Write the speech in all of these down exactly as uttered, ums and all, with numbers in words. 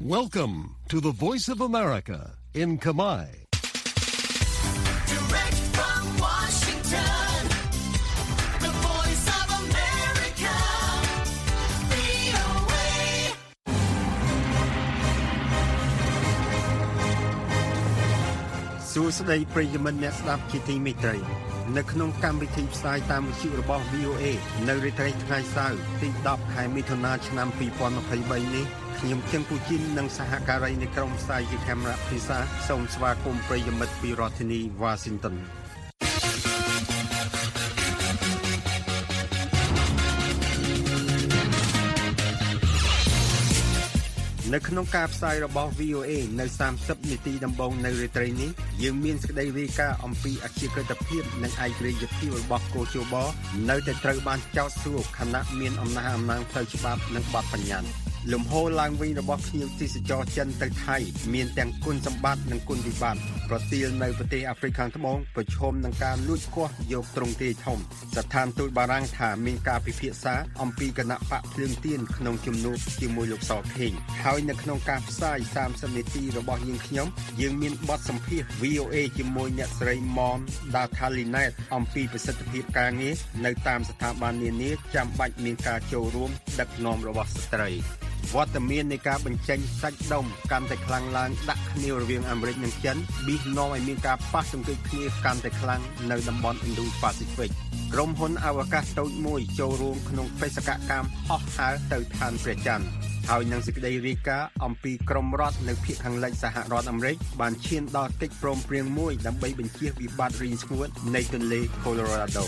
Welcome to the Voice of America in Kamai. Direct from Washington, the Voice of America, វី អូ เอសួស្តីប្រិយមិត្តអ្នកស្ដាប់ជាទីមេត្រីនៅក្នុងកម្មវិធីផ្សាយតាមវិទ្យុរបស់ វី អូ เอ នៅរាត្រីថ្ងៃសៅរ៍ទីដប់ខែមិថុនាឆ្នាំពីរពាន់ម្ភៃបីនេះខ្ញុំជឹងពូជីននិងសហការីនៃក្រុមផ្សាយជាកាមេរ៉ាភាសាសូមស្វាគមន៍ប្រិយមិត្តពីរដ្ឋធានី Washington នៅក្នុងការផ្សាយរបស់ វី អូ เอ នៅសាមសិបនាទីដំបូងនៅរាត្រីនេះយើងមានសេចក្តីរាយការណ៍អំពីអព្យាក្រឹតភាពនិងឯករាជ្យភាពរបស់កូជបនៅតែត្រូវបានចោទសួរខណៈមានអំណះអំណាងផ្លូវច្បាប់និងបទបញ្ញត្តិលំហូរឡើងវិញរបស់ភ្ញៀវទេសចរចិនទៅថៃមានទាំងគុណសម្បត្តិនិងគុណវិបត្តិប្រទាលនៅប្រទេសអាហ្វ្រិកខាងត្បូងប្រឈមនឹងការលួចខុសយកទ្រង់ទ្រាយធំស្ថានទូតបារាំងថាមានការពិភាក្សាអំពីគណៈបកភ្លើងទៀនក្នុងជំនួបជាមួយលោកសខេងហើយនៅក្នុងការផ្សាយសាមសិបនាទីរបស់យើងខ្ញុំយើងមានបទសម្ភាសន៍ វី អូ เอ ជាមួយអ្នកស្រីមុនដាថាលីណែតអំពីប្រសិទ្ធភាពការងារនៅតាមស្ថាប័ននានាចាំបាច់មានការចូលរួមដឹកនាំរបស់ស្ត្រីវត្តមាននៃការបញ្ចេញសាច់ដុំកាន់តែខ្លាំងឡើងដាក់គ្នារវាងអាមេរិកនិងចិនប៊ីសនាំឲ្យមានការប៉ះទង្គិចគ្នាកាន់តែខ្លាំងនៅតំបន់ Indo-Pacific ក្រុមហ៊ុនអវកាសតូចមួយចូលរួមក្នុងបេសកកម្មហោះហើរទៅឋានព្រះច័ន្ទហើយនឹងសេចក្តីរាយការណ៍អំពីក្រុមរដ្ឋនៅភាគខាងលិចសហរដ្ឋអាមេរិកបានឈានដល់កិច្ចព្រមព្រៀងមួយដើម្បីបញ្ជៀសវិបត្តិរីងស្ងួតនៃទន្លេ Colorado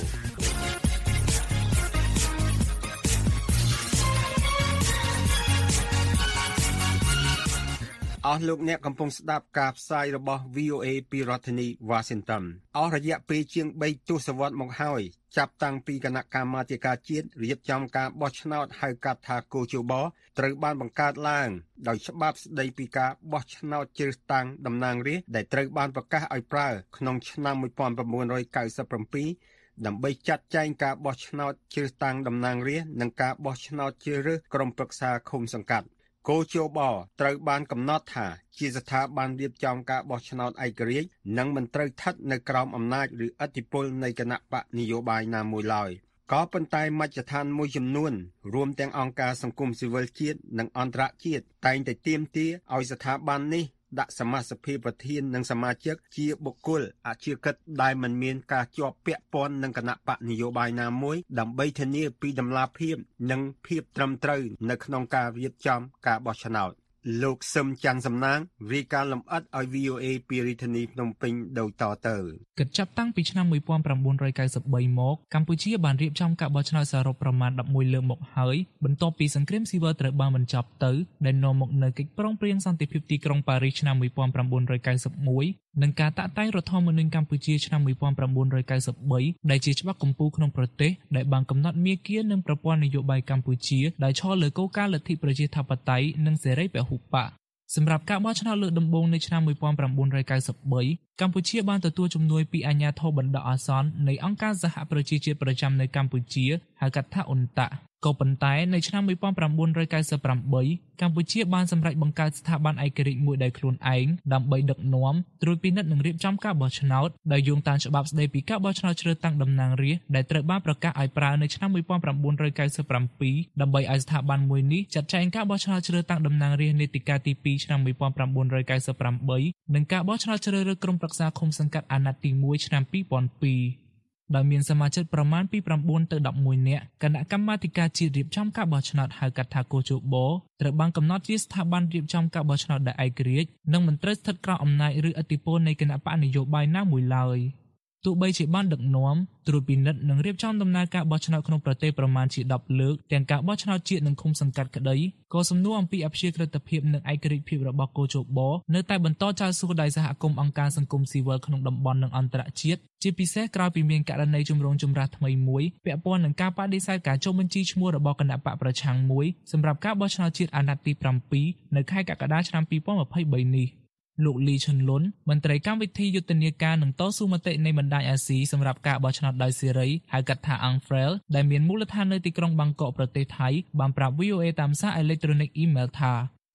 អស់លោកអ្នកកំពុងស្ដាប់ការផ្សាយរបស់ វី អូ เอ ពីរដ្ឋធានី Washington អស់រយៈពេលជាងបីទសវត្សរ៍មកហើយចាប់តាំងពីគណៈកម្មាធិការជាតិរៀបចំការបោះឆ្នោតហៅកាត់ថាកូជបត្រូវបានបង្កើតឡើងដោយច្បាប់ស្តីពីការបោះឆ្នោតជ្រើសតាំងតំណាងរាស្ត្រដែលត្រូវបានប្រកាសឲ្យប្រើក្នុងឆ្នាំmột nghìn chín trăm chín mươi bảyដើម្បីចាត់ចែងការបោះឆ្នោតជ្រើសតាំងតំណាងរាស្ត្រនិងការបោះឆ្នោតជ្រើសរើសក្រុមប្រឹក្សាឃុំសង្កាត់កូជបត្រូវបានកំណត់ថាជាស្ថាប័នរៀបចំការបោះឆ្នោតឯករាជ្យនិងមិនត្រូវស្ថិតនៅក្រោមអំណាចឬឥទ្ធិពលនៃគណៈបកនយោបាយណាមួយឡើយក៏ប៉ុន្តែមជ្ឈដ្ឋានមួយចំនួនរួមទាំងអង្គការសង្គមស៊ីវិលជាតិនិងអន្តរជាតិតែងតែទាមទារឲ្យស្ថាប័ននេះដាក់សមាជិកប្រធាននិងសមាជិកជាបុគ្គលអព្យាក្រឹតដែលមិនមានការជាប់ពាក់ព័ន្ធនឹងគណៈបកនយោបាយណាមួយដើម្បីធានាពីតម្លាភាពនិងភាពត្រឹមត្រូវនៅក្នុងការរៀបចំការបោះឆ្នោតលោកសឹមច័ន្ទសំណាងរាយការណ៍លម្អិតឲ្យ វី អូ เอ ពីរាជធានីភ្នំពេញដូចតទៅគិតចាប់តាំងពីឆ្នាំmột nghìn chín trăm chín mươi baមកកម្ពុជាបានរៀបចំការបោះឆ្នោតសរុបប្រមាណ十一លើកមកហើយបន្ទាប់ពីសង្គ្រាមស៊ីវិលត្រូវបានបញ្ចប់ទៅដែលនាំមកនូវកិច្ចព្រមព្រៀងសន្តិភាពទីក្រុងប៉ារីសឆ្នាំmột nghìn chín trăm chín mươi mốtនិងការតាក់តែងរដ្ឋធម្មនុញ្ញកម្ពុជាឆ្នាំmột nghìn chín trăm chín mươi baដែលជាច្បាប់កំពូលក្នុងប្រទេសដែលបានកំណត់មាគ៌ានិងប្រព័ន្ធនយោបាយកម្ពុជាដែលឈរលើគោលការណ៍លទ្ធិប្រជាធិបតេយ្យនិងសេរីពហុបកសម្រាប់ការបោះឆ្នោតលើកដំបូងនៅឆ្នាំmột nghìn chín trăm chín mươi baកម្ពុជាបានទទួលជំនួយពីអាជ្ញាធរបណ្ដោះអាសន្ននៃអង្គការសហប្រជាជាតិប្រចាំនៅកម្ពុជាហៅកាត់ថាអ៊ុនតាក់ក៏ប៉ុន្តែនៅឆ្នាំmột nghìn chín trăm chín mươi támកម្ពុជាបានសម្រេចបង្កើតស្ថាប័នឯករាជ្យមួយដោយខ្លួនឯងដើម្បីដឹកនាំត្រួតពិនិត្យនិងរៀបចំការបោះឆ្នោតដោយយោងតាមច្បាប់ស្តីពីការបោះឆ្នោតជ្រើសតាំងតំណាងរាស្ត្រដែលត្រូវបានប្រកាសឲ្យប្រើនៅឆ្នាំmột nghìn chín trăm chín mươi bảyដើម្បីឲ្យស្ថាប័នមួយនេះចាត់ចែងការបោះឆ្នោតជ្រើសតាំងតំណាងរាស្ត្រនីតិកាលទីពីរឆ្នាំmột nghìn chín trăm chín mươi támនិងការបោះឆ្នោតជ្រើសរើសក្រុមប្រឹក្សាឃុំសង្កាត់អាណត្តិទីមួយឆ្នាំពីរពាន់ពីរដោយមានសមាជិកប្រមាណពី៩ទៅ១១នាក់គណៈកម្មាធិការជាតិរៀបចំការបោះឆ្នោតហៅកាត់ថាកូជបត្រូវបានកំណត់ជាស្ថាប័នរៀបចំការបោះឆ្នោតដែលឯករាជ្យនិងមិនត្រូវស្ថិតក្រោមអំណាចឬឥទ្ធិពលនៃគណៈបកនយោបាយណាមួយឡើយទោះបីជាបានដឹកនាំត្រួតពិនិត្យនិងរៀបចំដំណើរការបោះឆ្នោតក្នុងប្រទេសប្រមាណជាដប់លើកទាំងការបោះឆ្នោតជាតិនិងឃុំសង្កាត់ក្តីក៏សំណួរអំពីអព្យាក្រឹតភាពនិងឯករាជ្យភាពរបស់កូជបនៅតែបន្តចោទសួរដោយសហគមន៍អង្គការសង្គមស៊ីវិលក្នុងតំបន់និងអន្តរជាតិជាពិសេសក្រោយពីមានករណីជំរងចម្រាស់ថ្មីមួយពាក់ព័ន្ធនឹងការបដិសេធការចុះបញ្ជីឈ្មោះរបស់គណៈបកប្រឆាំងមួយសម្រាប់ការបោះឆ្នោតជាតិអាណត្តិទីbảyនៅខែកក្កដាឆ្នាំពីរពាន់ម្ភៃបីនេះលោកលីឈុនលុនមន្ត្រីកម្មវិធីយុទ្ធនាការនឹងតស៊ូមតិនៃបណ្ដាញអាស៊ីសម្រាប់ការបោះឆ្នោតដោយសេរីហៅកាត់ថា Unfrail ដែលមានមូលដ្ឋាននៅទីក្រុងបាងកកប្រទេសថៃបានប្រាប់ វី អូ เอ តាមសារអេឡិចត្រូនិកអ៊ីមែលថា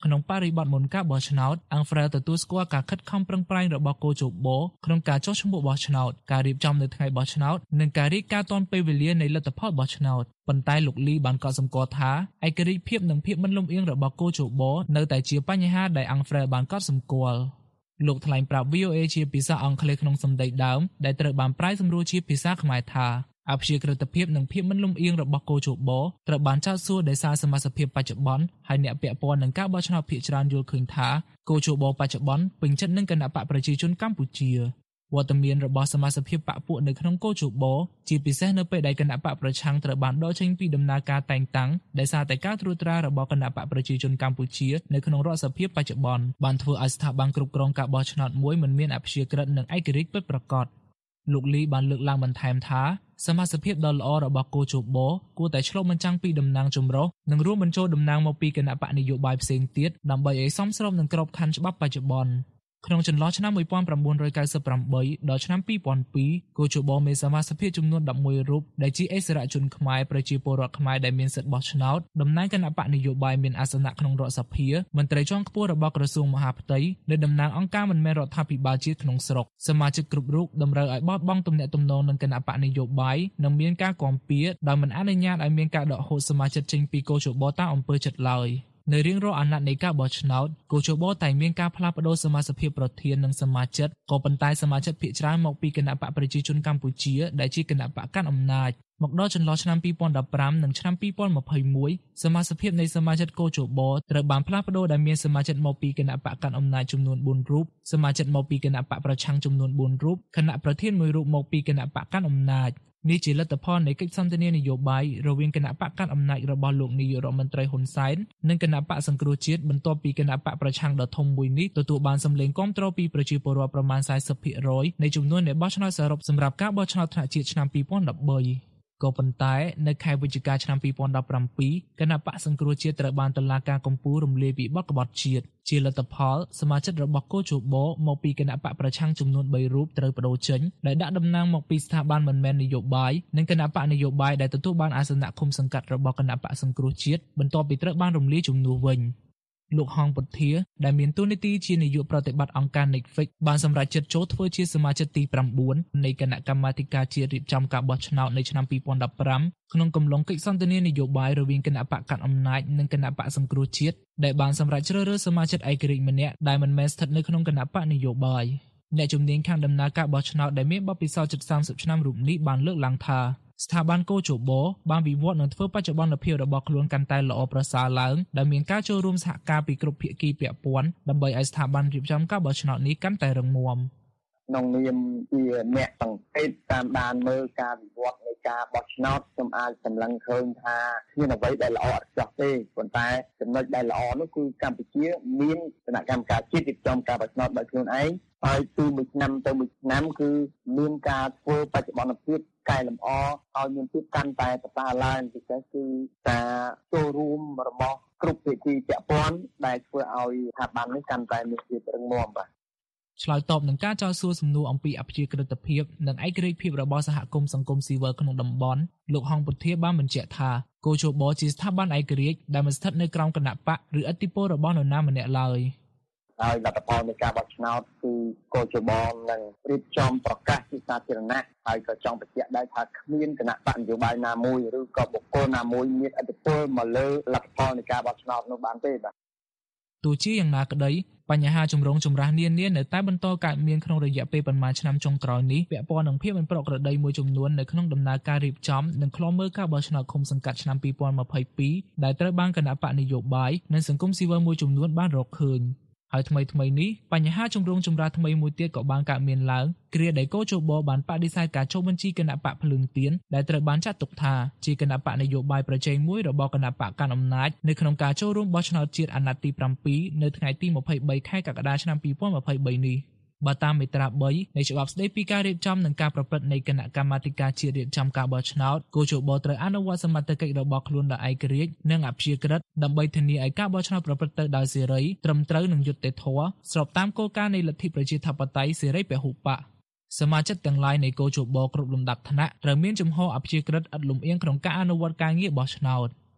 ក្នុងបរិបទមុនការបោះឆ្នោតអាំងហ្វ្រែលទទួលស្គាល់ការខិតខំប្រឹងប្រែងរបស់កូជបក្នុងការចុះឈ្មោះបោះឆ្នោតការរៀបចំនៅថ្ងៃបោះឆ្នោតនិងការរាយការណ៍ទាន់ពេលវេលានៃលទ្ធផលបោះឆ្នោតប៉ុន្តែលោកលីបានកត់សម្គាល់ថាឯករាជ្យភាពនិងភាពមិនលំអៀងរបស់កូជបនៅតែជាបញ្ហាដែលអាំងហ្វ្រែលបានកត់សម្គាល់លោកថ្លែងប្រាប់ វី អូ អេ ជាភាសាអង់គ្លេសក្នុងសម្ដីដើមដែលត្រូវបានប្រែសម្រួលជាភាសាខ្មែរថាអព្យាក្រឹតភាពនិងភាពមិនលំអៀងរបស់កូជបត្រូវបានចោទសួរដោយសារសមាជិកភាពបច្ចុប្បន្នហើយអ្នកពាក់ព័ន្ធនឹងការបោះឆ្នោតភាគច្រើនយល់ឃើញថាកូជបបច្ចុប្បន្នពេញចិត្តនឹងគណបកប្រជាជនកម្ពុជាវត្តមានរបស់សមាជិកភាពបកពួកនៅក្នុងកូជបជាពិសេសនៅពេលដែលគណបកប្រឆាំងត្រូវបានដកចេញពីដំណើរការតែងតាំងដោយសារតែការត្រួតត្រារបស់គណបកប្រជាជនកម្ពុជានៅក្នុងរដ្ឋសភាបច្ចុប្បន្នបានធ្វើឲ្យស្ថាប័នគ្រប់គ្រងការបោះឆ្នោតមួយមិនមានអព្យាក្រឹតនិងឯករាជ្យពិតប្រាកដលោកលីបានលើកឡើងបន្ថែមថាសមាជិកភាពដ៏ល្អរបស់កូជបគួរតែឆ្លុះបញ្ចាំងពីតំណាងចម្រុះនិងរួមបញ្ចូលតំណាងមកពីគណៈបកនយោបាយផ្សេងទៀតដើម្បីឲ្យសមស្របនឹងក្របខ័ណ្ឌច្បាប់បច្ចុប្បន្នក្នុងចន្លោះឆ្នាំnineteen ninety-eightដល់ឆ្នាំtwo thousand twoកូជបមានសមាជិកភាពចំនួនelevenរូបដែលជាអិសរាជជនខ្មែរប្រជាពលរដ្ឋខ្មែរដែលមានសិទ្ធិបោះឆ្នោតតំណាងគណៈបកនយោបាយមានអាសនៈក្នុងរដ្ឋសភាមន្ត្រីជាន់ខ្ពស់របស់ក្រសួងមហាផ្ទៃនិងតំណាងអង្គការមិនមែនរដ្ឋាភិបាលជាតិក្នុងស្រុកសមាជិកគ្រប់រូបតម្រូវឲ្យបោះបង់ទំនាក់ទំនងនឹងគណៈបកនយោបាយនិងមានការគាំពៀដោយមិនអនុញ្ញាតឲ្យមានការដកហូតសមាជិកចេញពីកូជបតាមអំពើចិត្តឡើយនៅរៀងរាល់អាណត្តិនៃការបោះឆ្នោតកូជបតែងមានការផ្លាស់ប្តូរសមាជិកភាពប្រធាននិងសមាជិកក៏ប៉ុន្តែសមាជិកភាគច្រើនមកពីគណៈបកប្រជាជនកម្ពុជាដែលជាគណៈបកកាន់អំណាចមកដល់ចន្លោះឆ្នាំtwenty fifteenនិងឆ្នាំtwenty twenty-oneសមាជិកភាពនៃសមាជិកកូជបត្រូវបានផ្លាស់ប្តូរដែលមានសមាជិកមកពីគណៈបកកាន់អំណាចចំនួនfourរូបសមាជិកមកពីគណៈបកប្រឆាំងចំនួនfourរូបគណៈប្រធានមួយរូបមកពីគណៈបកកាន់អំណាចនេះជាលទ្ធផលនៃកិច្ចសន្ទនានយោបាយរវាងគណៈបកកាន់អំណាចរបស់លោកនាយករដ្ឋមន្ត្រីហ៊ុនសែននិងគណៈបកសង្គ្រោះជាតិបន្ទាប់ពីគណៈបកប្រឆាំងដ៏ធំមួយនេះទទួលបានសម្លេងគាំទ្រពីប្រជាពលរដ្ឋប្រមាណforty percentនៃចំនួនអ្នកបោះឆ្នោតសរុបសម្រាប់ការបោះឆ្នោតថ្នាក់ជាតិឆ្នាំtwenty thirteenក៏ប៉ុន្តែនៅខែវិច្ឆិកាឆ្នាំtwenty seventeenគណៈបកសង្គ្រោះជាតិត្រូវបានតុលាការកំពូលរំលាយពីបទក្បត់ជាតិជាលទ្ធផលសមាជិករបស់កូជបមកពីគណៈបកប្រឆាំងចំនួនthreeរូបត្រូវបដូរចេញដែលដាក់តំណែងមកពីស្ថាប័នមិនមែននយោបាយនិងគណៈបកនយោបាយដែលទទួលបានអាសនៈឃុំសង្កាត់របស់គណៈបកសង្គ្រោះជាតិបន្ទាប់ពីត្រូវបានរំលាយជំនួសវិញលោកហងពុធាដែលមានតួនាទីជានាយកប្រតិបត្តិអង្គការ Netflix បានសម្រេចចិត្តចូលធ្វើជាសមាជិកទីnineនៃគណៈកម្មាធិការជាតិរៀបចំការបោះឆ្នោតនៅឆ្នាំtwenty fifteenក្នុងកំឡុងកិច្ចសន្ទនានយោបាយរវាងគណៈបកកាន់អំណាចនិងគណៈបកសង្គ្រោះជាតិដែលបានសម្រេចជ្រើសរើសសមាជិកឯករាជ្យម្នាក់ដែលមិនមែនស្ថិតនៅក្នុងគណៈបកនយោបាយអ្នកជំនាញខាងដំណើរការបោះឆ្នោតដែលមានបទពិសោធន៍ជិតthirtyឆ្នាំរូបនេះបានលើកឡើងថាស្ថាប័នកូជបបានវិវត្តនិងធ្វើបច្ចុប្បន្នភាពរបស់ខ្លួនកាន់តែល្អប្រសើរឡើងដែលមានការចូលរួមសហការពីគ្រប់ភាគីពាក់ព័ន្ធដើម្បីឲ្យស្ថាប័នរៀបចំការបោះឆ្នោតនេះកាន់តែរឹងមាំក្នុងនាមជាអ្នកសង្កេតតាមដានមើលការវិវត្តនៃការបោះឆ្នោតខ្ញុំអាចសម្លឹងឃើញថាគ្មានអ្វីដែលល្អឥតខ្ចោះទេប៉ុន្តែចំណុចដែលល្អនោះគឺកម្ពុជាមានគណៈកម្មការជាតិរៀបចំការបោះឆ្នោតដោយខ្លួនឯងហើយពីមួយឆ្នាំទៅមួយឆ្នាំគឺមានការធ្វើបច្ចុប្បន្នភាពកែលម្អឲ្យមានភាពកាន់តែប្រសើរឡើងពិសេសគឺការចូលរួមរបស់គ្រប់ភាគីពាក់ព័ន្ធដែលធ្វើឲ្យស្ថាប័ននេះកាន់តែមានភាពរឹងមាំបាទឆ្លើយតបនឹងការចោទសួរសំណួរអំពីអព្យាក្រឹតភាពនិងឯករាជ្យភាពរបស់សហគមន៍សង្គមស៊ីវិលក្នុងតំបន់លោកហងពុធាបានបញ្ជាក់ថាកូជបជាស្ថាប័នឯករាជ្យដែលមិនស្ថិតនៅក្រោមគណៈបកឬឥទ្ធិពលរបស់នរណាម្នាក់ឡើយហើយលទ្ធផលនៃការបោះឆ្នោតគឺកូជបនឹងរៀបចំប្រកាសជាសាធារណៈហើយក៏ចង់បញ្ជាក់ដែរថាគ្មានគណៈបកនយោបាយណាមួយឬក៏បុគ្គលណាមួយមានឥទ្ធិពលមកលើលទ្ធផលនៃការបោះឆ្នោតនោះបានទេបាទទោះជាយ៉ាងណាក្តីបញ្ហាចម្រូងចម្រាសនានានៅតែបន្តកើតមានក្នុងរយៈពេលប៉ុន្មានឆ្នាំចុងក្រោយនេះពាក់ព័ន្ធនឹងភាពមិនប្រក្រតីមួយចំនួននៅក្នុងដំណើរការរៀបចំនិងឃ្លាំមើលការបោះឆ្នោតឃុំសង្កាត់ឆ្នាំtwenty twenty-twoដែលត្រូវបានគណៈបកនយោបាយនិងសង្គមស៊ីវិលមួយចំនួនបានរកឃើញហើយថ្មីថ្មីនេះបញ្ហាចម្រូងចម្រាសថ្មីមួយទៀតក៏បានកើតមានឡើងគ្រាដែលកូជបបានបដិសេធការចុះបញ្ជីគណៈបកភ្លើងទៀនដែលត្រូវបានចាត់ទុកថាជាគណៈបកនយោបាយប្រជែងមួយរបស់គណៈបកកាន់អំណាចនៅក្នុងការចូលរួមបោះឆ្នោតជាតិអាណត្តិទីsevenនៅថ្ងៃទីtwenty-threeខែកក្កដាឆ្នាំtwenty twenty-threeនេះបើតាមមាត្រាthreeនៃច្បាប់ស្តីពីការរៀបចំនិងការប្រព្រឹត្តនៃគណៈកម្មាធិការជាតិរៀបចំការបោះឆ្នោតកូជបត្រូវអនុវត្តសមត្ថកិច្ចរបស់ខ្លួនដោយឯករាជ្យនិងអព្យាក្រឹតដើម្បីធានាឲ្យការបោះឆ្នោតប្រព្រឹត្តទៅដោយសេរីត្រឹមត្រូវនិងយុត្តិធម៌ស្របតាមគោលការណ៍នៃលទ្ធិប្រជាធិបតេយ្យសេរីពហុបកសមាជិកទាំងឡាយនៃកូជបគ្រប់លំដាប់ថ្នាក់ត្រូវមានជំហរអព្យាក្រឹតឥតលំអៀងក្នុងការអនុវត្តការងារបោះឆ្នោត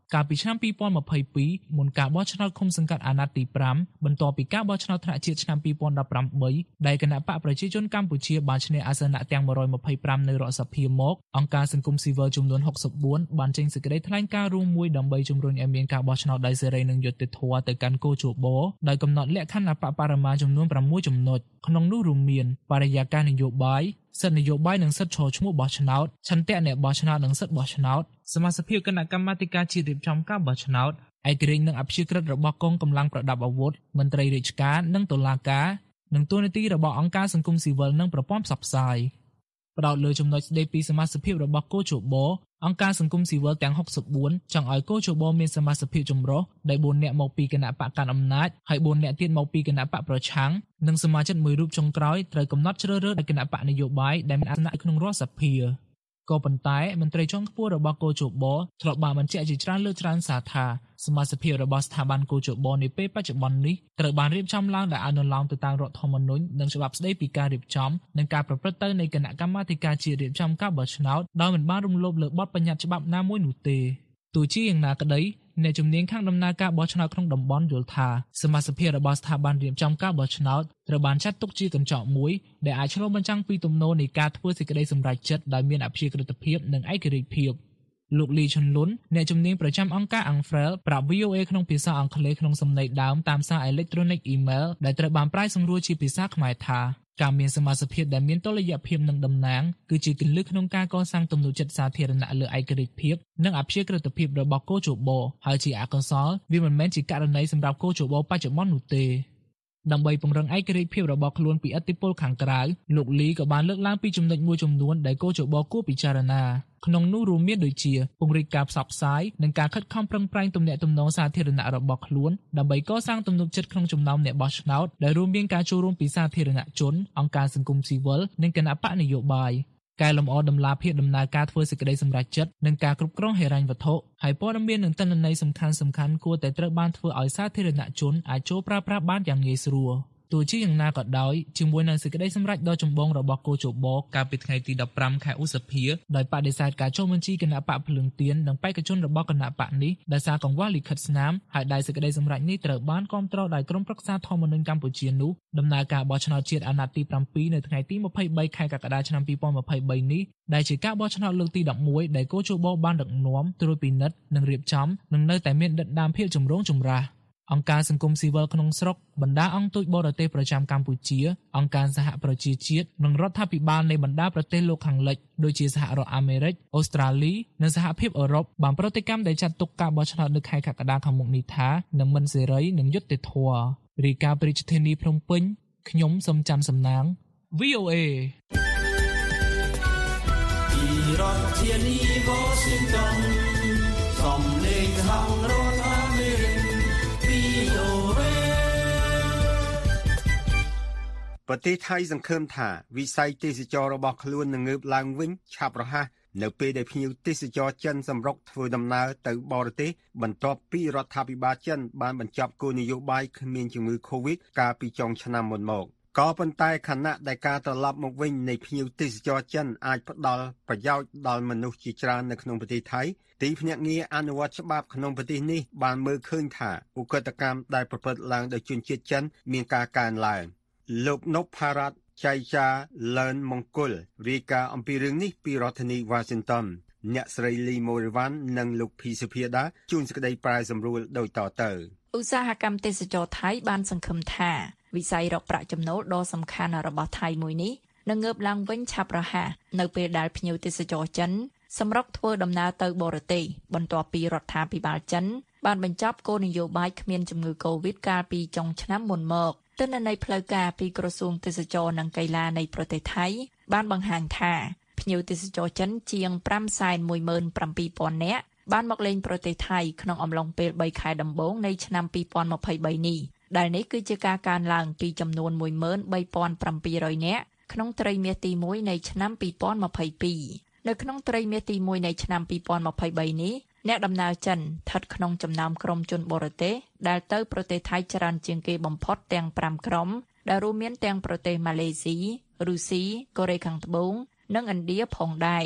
កាលពីឆ្នាំពីរពាន់ម្ភៃពីរមុនការបោះឆ្នោតឃុំសង្កាត់អាណត្តិទីប្រាំបន្ទាប់ពីការបោះឆ្នោតថ្នាក់ជាតិឆ្នាំពីរពាន់ដប់ប្រាំបីដែលគណៈបកប្រជាជនកម្ពុជាបានឈ្នះអាសនៈទាំងមួយរយម្ភៃប្រាំនៅរដ្ឋសភាមកអង្គការសង្គមស៊ីវិលចំនួនហុកសិបបួនបានចេញសេចក្តីថ្លែងការណ៍រួមមួយដើម្បីជំរុញឲ្យមានការបោះឆ្នោតដោយសេរីនិងយុត្តិធម៌ទៅកាន់គោលជបដោយកំណត់លក្ខខណ្ឌអបបរមាចំនួនប្រាំមួយចំណុចក្នុងនោះរួមមានបរិយាកាសនយោបាយសិទ្ធិនយោបាយនិងសិទ្ធិឈរឈ្មោះបោះឆ្នោតឆន្ទៈអ្នកបោះឆ្នោតនិងសិទ្ធិបោះឆ្នោតសមាជិកភាពគណៈកម្មាធិការជាតិរៀបចំការបោះឆ្នោតឯករាជ្យនិងអព្យាក្រឹតរបស់កងកម្លាំងប្រដាប់អាវុធមន្ត្រីរាជការនិងតុលាការនិងទូនាទីរបស់អង្គការសង្គមស៊ីវិលនិងប្រព័ន្ធផ្សព្វផ្សាយផ្ដោតលើចំណុចស្ដីពីសមាជិកភាពរបស់គូជបអង្គការសង្គមស៊ីវិលទាំងហុកសិបបួនចង់ឲ្យគូជបមានសមាជិកភាពចម្រុះដែលបួននាក់មកពីគណៈបកកាន់អំណាចហើយបួននាក់ទៀតមកពីគណៈបកប្រឆាំងនិងសមាជិកមួយរូបចុងក្រោយត្រូវកំណត់ជ្រើសរើសដោយគណៈបកនយោបាយដែលមានអាសនៈក្នុងរដ្ឋសភាក៏ប៉ុន្តែមន្ត្រីជាន់ខ្ពស់របស់គូជបធ្លាប់បានបញ្ជាក់ជាច្រើនលើកច្រើនសារថាសមាជិកភាពរបស់ស្ថាប័នគូជបនាពេលបច្ចុប្បន្ននេះត្រូវបានរៀបចំឡើងដោយអនុលោមទៅតាមរដ្ឋធម្មនុញ្ញនិងច្បាប់ស្តីពីការរៀបចំនិងការប្រព្រឹត្តទៅនៃគណៈកម្មាធិការជាតិរៀបចំការបោះឆ្នោតដោយមិនបានរំលោភលើបទបញ្ញត្តិច្បាប់ណាមួយនោះទេទោះជាយ៉ាងណាក្តីអ្នកជំនាញខាងដំណើរការបោះឆ្នោតក្នុងតំបន់យល់ថាសមាជិកភាពរបស់ស្ថាប័នរៀបចំការបោះឆ្នោតត្រូវបានចាត់ទុកជាកញ្ចក់មួយដែលអាចឆ្លុះបញ្ចាំងពីទំនោរនៃការធ្វើសេចក្តីសម្រេចចិត្តដោយមានអព្យាក្រឹតភាពនិងឯករាជ្យភាពលោកលីឈុនលុនអ្នកជំនាញប្រចាំអង្គការ Angfrel ប្រាប់ វី អូ អេ ក្នុងភាសាអង់គ្លេសក្នុងសំណេរដើមតាមសារអេឡិចត្រូនិកអ៊ីមែលដែលត្រូវបានប្រែសម្រួលជាភាសាខ្មែរថាការមានសមាជិកភាពដែលមានតុល្យភាពនិងតំណាងគឺជាគន្លឹះក្នុងការកសាងទំនុកចិត្តសាធារណៈលើឯករាជ្យភាពនិងអព្យាក្រឹតភាពរបស់គូជបហើយជាអកុសលវាមិនមែនជាករណីសម្រាប់គូជបបច្ចុប្បន្ននោះទេដើម្បីពង្រឹងឯករាជ្យភាពរបស់ខ្លួនពីឥទ្ធិពលខាងក្រៅលោកលីក៏បានលើកឡើងពីចំណុចមួយចំនួនដែលគូជបគួរពិចារណាក្នុងនោះរួមមានដូចជាពង្រីកការផ្សព្វផ្សាយនិងការខិតខំប្រឹងប្រែងទំនាក់ទំនងសាធារណៈរបស់ខ្លួនដើម្បីកសាងទំនុកចិត្តក្នុងចំណោមអ្នកបោះឆ្នោតដែលរួមមានការចូលរួមពីសាធារណជនអង្គការសង្គមស៊ីវិលនិងគណៈបកនយោបាយកែលម្អដំណាភាពដំណើរការធ្វើសេចក្តីសម្រេចចិត្តនិងការគ្រប់គ្រងហិរញ្ញវត្ថុហើយព័ត៌មាននិងទិន្នន័យសំខាន់សំខាន់គួរតែត្រូវបានធ្វើឲ្យសាធារណជនអាចចូលប្រើប្រាស់បានយ៉ាងងាយស្រួលទោះជាយ៉ាងណាក៏ដោយជាមួយនឹងសេចក្តីសម្រេចដ៏ចម្បងរបស់គូជបកាលពីថ្ងៃទីដប់ប្រាំខែឧសភាដោយបដិសេធការចុះបញ្ជីគណៈបកភ្លើងទៀននិងបេក្ខជនរបស់គណៈបកនេះដោយសារកង្វះលិខិតស្នាមហើយដែលសេចក្តីសម្រេចនេះត្រូវបានគាំទ្រដោយក្រុមប្រឹក្សាធម្មនុញ្ញកម្ពុជានោះដំណើរការបោះឆ្នោតជាតិអាណត្តិទីប្រាំពីរនៅថ្ងៃទីម្ភៃបីខែកក្កដាឆ្នាំពីរពាន់ម្ភៃបីនេះដែលជាការបោះឆ្នោតលើកទីដប់មួយដែលគូជបបានដឹកនាំត្រួតពិនិត្យនិងរៀបចំនឹងនៅតែមានដិតដាមភាពចម្រូងចម្រាសអង្គការសង្គមស៊ីវិលក្នុងស្រុកបណ្ដាអង្គទូតបរទេសប្រចាំកម្ពុជាអង្គការសហប្រជាជាតិនិងរដ្ឋាភិបាលនៃបណ្ដាប្រទេសលោកខាងលិចដូចជាសហរដ្ឋអាមេរិកអូស្ត្រាលីនិងសហភាពអឺរ៉ុបបានប្រតិកម្មដែលចាត់ទុកការបោះឆ្នោតនៅខែកក្កដាខាងមុខនេះថានឹងមិនសេរីនិងយុត្តិធម៌រាយការណ៍ពីរាជធានីភ្នំពេញខ្ញុំសុំច័ន្ទសំណាង វី អូ អេពីរដ្ឋធានី Washington សំឡេងខាងរដ្ឋអាមេរិកប្រទេសថៃសង្ឃឹមថាវិស័យទេសចររបស់ខ្លួននឹងងើបឡើងវិញឆាប់រហ័សនៅពេលដែលភ្ញៀវទេសចរចិនសម្រុកធ្វើដំណើរទៅបរទេសបន្ទាប់ពីរដ្ឋាភិបាលចិនបានបញ្ចប់គោលនយោបាយគ្មានជំងឺ Covid កាលពីចុងឆ្នាំមុនមកក៏ប៉ុន្តែខណៈដែលការត្រឡប់មកវិញនៃភ្ញៀវទេសចរចិនអាចផ្ដល់ប្រយោជន៍ដល់មនុស្សជាច្រើននៅក្នុងប្រទេសថៃទីភ្នាក់ងារអនុវត្តច្បាប់ក្នុងប្រទេសនេះបានមើលឃើញថាឧក្រិដ្ឋកម្មដែលប្រព្រឹត្តឡើងដោយជនជាតិចិនមានការកើនឡើងលោកនពផារ៉ាត់ចៃចាលឿនមង្គលរាយការណ៍អំពីរឿងនេះពីរដ្ឋធានី Washington អ្នកស្រីលីម៉ូរីវ៉ាន់និងលោកភីសុភាដាជួនសេចក្តីប្រែសម្រួលដូចតទៅឧស្សាហកម្មទេសចរថៃបានសង្ឃឹមថាវិស័យរកប្រាក់ចំណូលដ៏សំខាន់របស់ថៃមួយនេះនឹងងើបឡើងវិញឆាប់រហ័សនៅពេលដែលភ្ញៀវទេសចរចិនសម្រុកធ្វើដំណើរទៅបរទេសបន្ទាប់ពីរដ្ឋាភិបាលចិនបានបញ្ចប់គោលនយោបាយគ្មានជំងឺ Covid កាលពីចុងឆ្នាំមុនមកទិន្នន័យផ្លូវការពីក្រសួងទេសចរនិងកីឡានៃប្រទេសថៃបានបង្ហាញថាភ្ញៀវទេសចរចិនជាង ប្រាំសែនមួយម៉ឺនប្រាំពីរពាន់នាក់បានមកលេងប្រទេសថៃក្នុងអំឡុងពេលបីខែដំបូងនៃឆ្នាំពីរពាន់ម្ភៃបីនេះដែលនេះគឺជាការកើនឡើងពីចំនួន មួយម៉ឺនបីពាន់ប្រាំពីររយនាក់ក្នុងត្រីមាសទីមួយនៃឆ្នាំពីរពាន់ម្ភៃពីរនៅក្នុងត្រីមាសទីមួយនៃឆ្នាំពីរពាន់ម្ភៃបីនេះអ្នកដំណើរចិនស្ថិតក្នុងចំណោមក្រុមជនបរទេសដែលទៅប្រទេសថៃច្រើនជាងគេបំផុតទាំងប្រាំក្រុមដែលរួមមានទាំងប្រទេសម៉ាឡេស៊ី រុស្ស៊ី កូរ៉េខាងត្បូងនិងឥណ្ឌាផងដែរ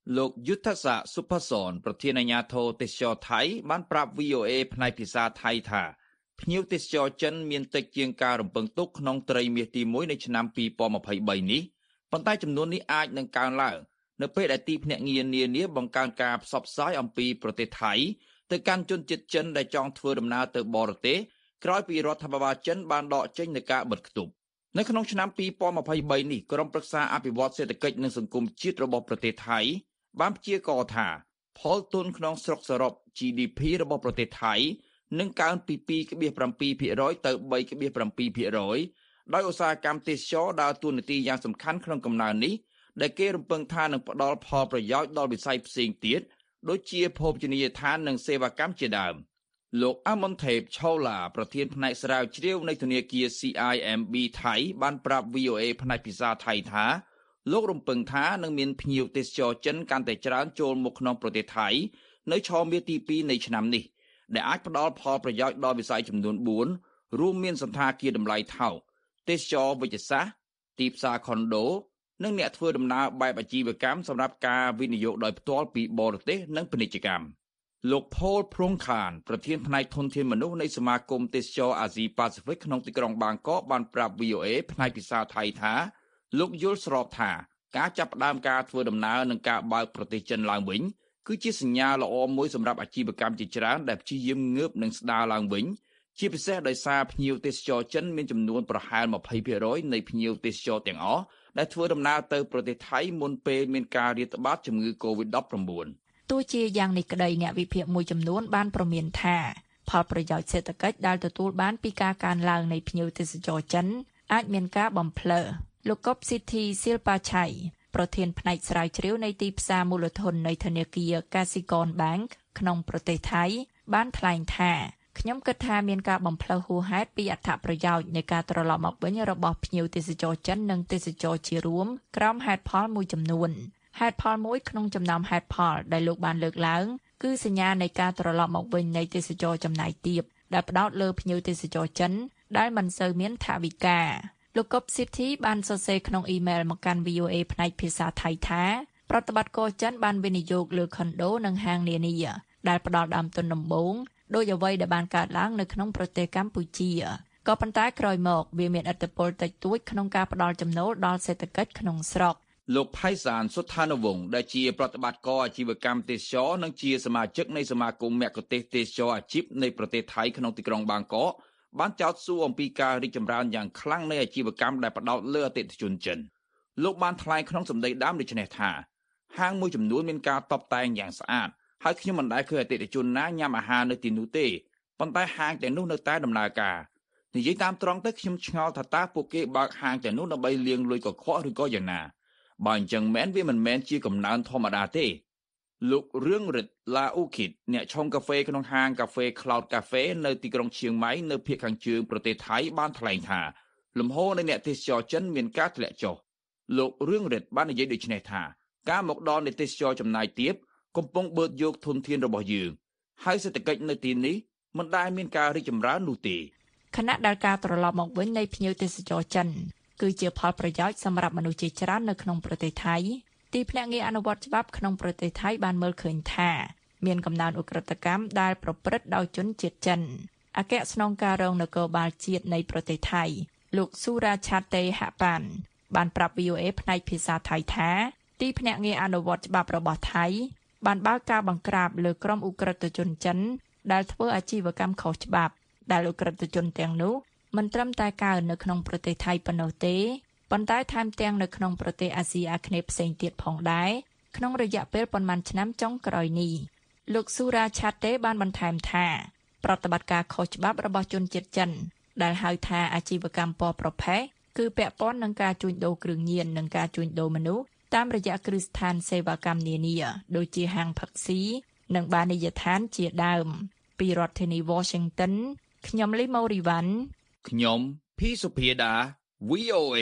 លោកយុទ្ធសាសុផាសនប្រធានអាជ្ញាធរទេសចរថៃបានប្រាប់ V O A ផ្នែកភាសាថៃថាភ្ញៀវទេសចរចិនមានតិចជាងការរំពឹងទុកក្នុងត្រីមាសទីមួយនៃឆ្នាំពីរពាន់ម្ភៃបីនេះប៉ុន្តែចំនួននេះអាចនឹងកើនឡើងនៅពេលដែលទីភ្នាក់ងារនានាបង្កើនការផ្សព្វផ្សាយអំពីប្រទេសថៃទៅកាន់ជនជាតិចិនដែលចង់ធ្វើដំណើរទៅបរទេសក្រោយពីរដ្ឋាភិបាលចិនបានដកចេញនូវការបិទគប់នៅក្នុងឆ្នាំពីរពាន់ម្ភៃបីនេះក្រុមប្រឹក្សាអភិវឌ្ឍសេដ្ឋកិច្ចនិងសង្គមជាតិរបស់ប្រទេសថៃបានព្យាករណ៍ថាផលទុនក្នុងស្រុកសរុប G D P របស់ប្រទេសថៃនឹងកើនពីពីរដុល្លារសេស ទៅ បីដុល្លារសេស ដោយឧស្សាហកម្មទេសចរដើរតួនាទីយ៉ាងសំខាន់ក្នុងកំណើននេះដែលគេរំពឹងថានឹងផ្ដល់ផលប្រយោជន៍ដល់វិស័យផ្សេងទៀតដូចជាភោជនីយដ្ឋាននិងសេវាកម្មជាដើមលោកអាមុនថេបឆូឡាប្រធានផ្នែកស្រាវជ្រាវនៃធនាគារ C I M B ថៃបានប្រាប់ V O A ផ្នែកភាសាថៃថាលោករំពឹងថានឹងមានភ្ញៀវទេសចរចិនកាន់តែច្រើនចូលមកក្នុងប្រទេសថៃនៅឆមាសទីពីរនៃឆ្នាំនេះដែលអាចផ្ដល់ផលប្រយោជន៍ដល់វិស័យចំនួនបួនរួមមានសន្តាគារតម្លៃថោកទេសចរវិទ្យាសាស្ត្រទីផ្សារខុនដូនិងអ្នកធ្វើដំណើរបែបអាជីវកម្មសម្រាប់ការវិនិយោគដោយផ្ទាល់ពីបរទេសនិងពាណិជ្ជកម្មលោក Paul Prongkhan ប្រធានផ្នែកធនធានមនុស្សនៃសមាគមទេសចរអាស៊ីប៉ាស៊ីហ្វិកក្នុងទីក្រុងបាងកកបានប្រាប់ V O A ផ្នែកភាសាថៃថាលោកយល់ស្របថាការចាប់ផ្ដើមការធ្វើដំណើរនិងការបើកប្រទេសចិនឡើងវិញគឺជាសញ្ញាល្អមួយសម្រាប់អាជីវកម្មជាច្រើនដែលព្យាយាមងើបនិងស្ដារឡើងវិញជាពិសេសដោយសារភ្ញៀវទេសចរចិនមានចំនួនប្រហែល ยี่สิบเปอร์เซ็นต์ នៃភ្ញៀវទេសចរទាំងអស់ដែលធ្វើដំណើរទៅប្រទេសថៃមុនពេលមានការរាតត្បាតជំងឺ កូវីដ ដប់ប្រាំបួនទោះជាយ៉ាងនេះក្តីអ្នកវិភាគមួយចំនួនបានប្រមានថាផលប្រយោជន៍សេដ្ឋកិច្ចដែលទទួលបានពីការកើនឡើងនៃភ្ញៀវទេសចរចិនអាចមានការបំភ្លឺលោកកុបស៊ីធីស៊ីលប៉ាឆៃប្រធានផ្នែកស្រាវជ្រាវនៃទីផ្សារមូលធននៃធនាគារ Kasikorn Bank ក្នុងប្រទេសថៃបានថ្លែងថាខ្ញុំគិតថាមានការបំផ្លិចហួសហេតុពីអត្ថប្រយោជន៍នៃការត្រឡប់មកវិញរបស់ភ្ញៀវទេសចរចិននិងទេសចរជារួមក្រោមហេតុផលមួយចំនួនហេតុផលមួយក្នុងចំណោមហេតុផលដែលលោកបានលើកឡើងគឺសញ្ញានៃការត្រឡប់មកវិញនៃទេសចរចំណាយទាបដែលផ្ដោតលើភ្ញៀវទេសចរចិនដែលមិនសូវមានថវិកាលោកកុបស៊ីធីបានសរសេរក្នុងអ៊ីមែលមកកាន់ V O A ផ្នែកភាសាថៃថាប្រតិបត្តិការចិនបានវិនិយោគលើខុនដូនិងហាងនានាដែលផ្ដល់ដើមទុនដំបូងដោយអ្វីដែលបានកើតឡើងនៅក្នុងប្រទេសកម្ពុជាក៏ប៉ុន្តែក្រោយមកវាមានឥទ្ធិពលតិចតួចក្នុងការផ្ដល់ចំណូលដល់សេដ្ឋកិច្ចក្នុងស្រុកលោកផៃសានសុថានវង្សដែលជាប្រតិបត្តិការអាជីវកម្មទេសចរនិងជាសមាជិកនៃសមាគមមគ្គុទ្ទេសក៍ទេសចរអាជីពនៃប្រទេសថៃក្នុងទីក្រុងបាងកកបានចោទសួរអំពីការរីកចម្រើនយ៉ាងខ្លាំងនៃអាជីវកម្មដែលផ្ដោតលើអតិថិជនចិនលោកបានថ្លែងក្នុងសម្ដីដើមដូចនេះថាហាងមួយចំនួនមានការតុបតែងយ៉ាងស្អាតហើយខ្ញុំមិនដែលឃើញអតិថិជនណាញ៉ាំអាហារនៅទីនោះទេប៉ុន្តែហាងទាំងនោះនៅតែដំណើរការនិយាយតាមត្រង់ទៅខ្ញុំឆ្ងល់ថាតើពួកគេបើកហាងទាំងនោះដើម្បីលាងលុយកខ្វក់ឬក៏យ៉ាងណាបើអញ្ចឹងមែនវាមិនមែនជាកំណើនធម្មតាទេលោករឿងរិទ្ធឡាអ៊ូគីតអ្នកឆុងកាហ្វេក្នុងហាងកាហ្វេ Cloud Cafe នៅទីក្រុងឈៀងម៉ៃនៅភាគខាងជើងប្រទេសថៃបានថ្លែងថាលំហូរនៃអ្នកទេសចរចិនមានការធ្លាក់ចុះលោករឿងរិទ្ធបាននិយាយដូចនេះថាការមកដល់នៃទេសចរចំណាយទាបកំពុងបឺតយកធនធានរបស់យើងហើយសេដ្ឋកិច្ចនៅទីនេះមិនដែលមានការរីកចម្រើននោះទេខណៈដែលការត្រឡប់មកវិញនៃភ្ញៀវទេសចរចិនគឺជាផលប្រយោជន៍សម្រាប់មនុស្សជាច្រើននៅក្នុងប្រទេសថៃទីភ្នាក់ងារអនុវត្តច្បាប់ក្នុងប្រទេសថៃបានមើលឃើញថាមានកំណើនឧក្រិដ្ឋកម្មដែលប្រព្រឹត្តដោយជនជាតិចិនអគ្គស្នងការរងនគរបាលជាតិនៃប្រទេសថៃលោកស៊ូរ៉ាឆាតេហាប៉ានបានប្រាប់ V O A ផ្នែកភាសាថៃថាទីភ្នាក់ងារអនុវត្តច្បាប់របស់ថៃបានបើកការបង្ក្រាបលើក្រុមឧក្រិដ្ឋជនចិនដែលធ្វើអាជីវកម្មខុសច្បាប់ដែលឧក្រិដ្ឋជនទាំងនោះមិនត្រឹមតែកើននៅក្នុងប្រទេសថៃប៉ុណ្ណោះទេប៉ុន្តែថែមទាំងនៅក្នុងប្រទេសអាស៊ីអាគ្នេយ៍ផ្សេងទៀតផងដែរក្នុងរយៈពេលប៉ុន្មានឆ្នាំចុងក្រោយនេះលោកស៊ូរ៉ាឆាតេបានបន្ថែមថាប្រតិបត្តិការខុសច្បាប់របស់ជនជាតិចិនដែលហៅថាអាជីវកម្មពណ៌ប្រផេះគឺពាក់ព័ន្ធនឹងការជួញដូរគ្រឿងញៀននិងការជួញដូរមនុស្សតាមរយៈគ្រឹះស្ថានសេវាកម្មនានាដូចជាហាងផឹកស៊ីនិងបានីយដ្ឋានជាដើមពីរដ្ឋធានី Washington ខ្ញុំលីម៉ូរីវ៉ាន់ខ្ញុំភីសុភាដា V O A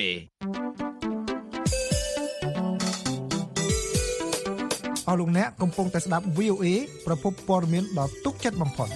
អស់លោកអ្នកកំពុងតែស្ដាប់ V O A ប្រភពព័ត៌មានដ៏ទុកចិត្តបំផុត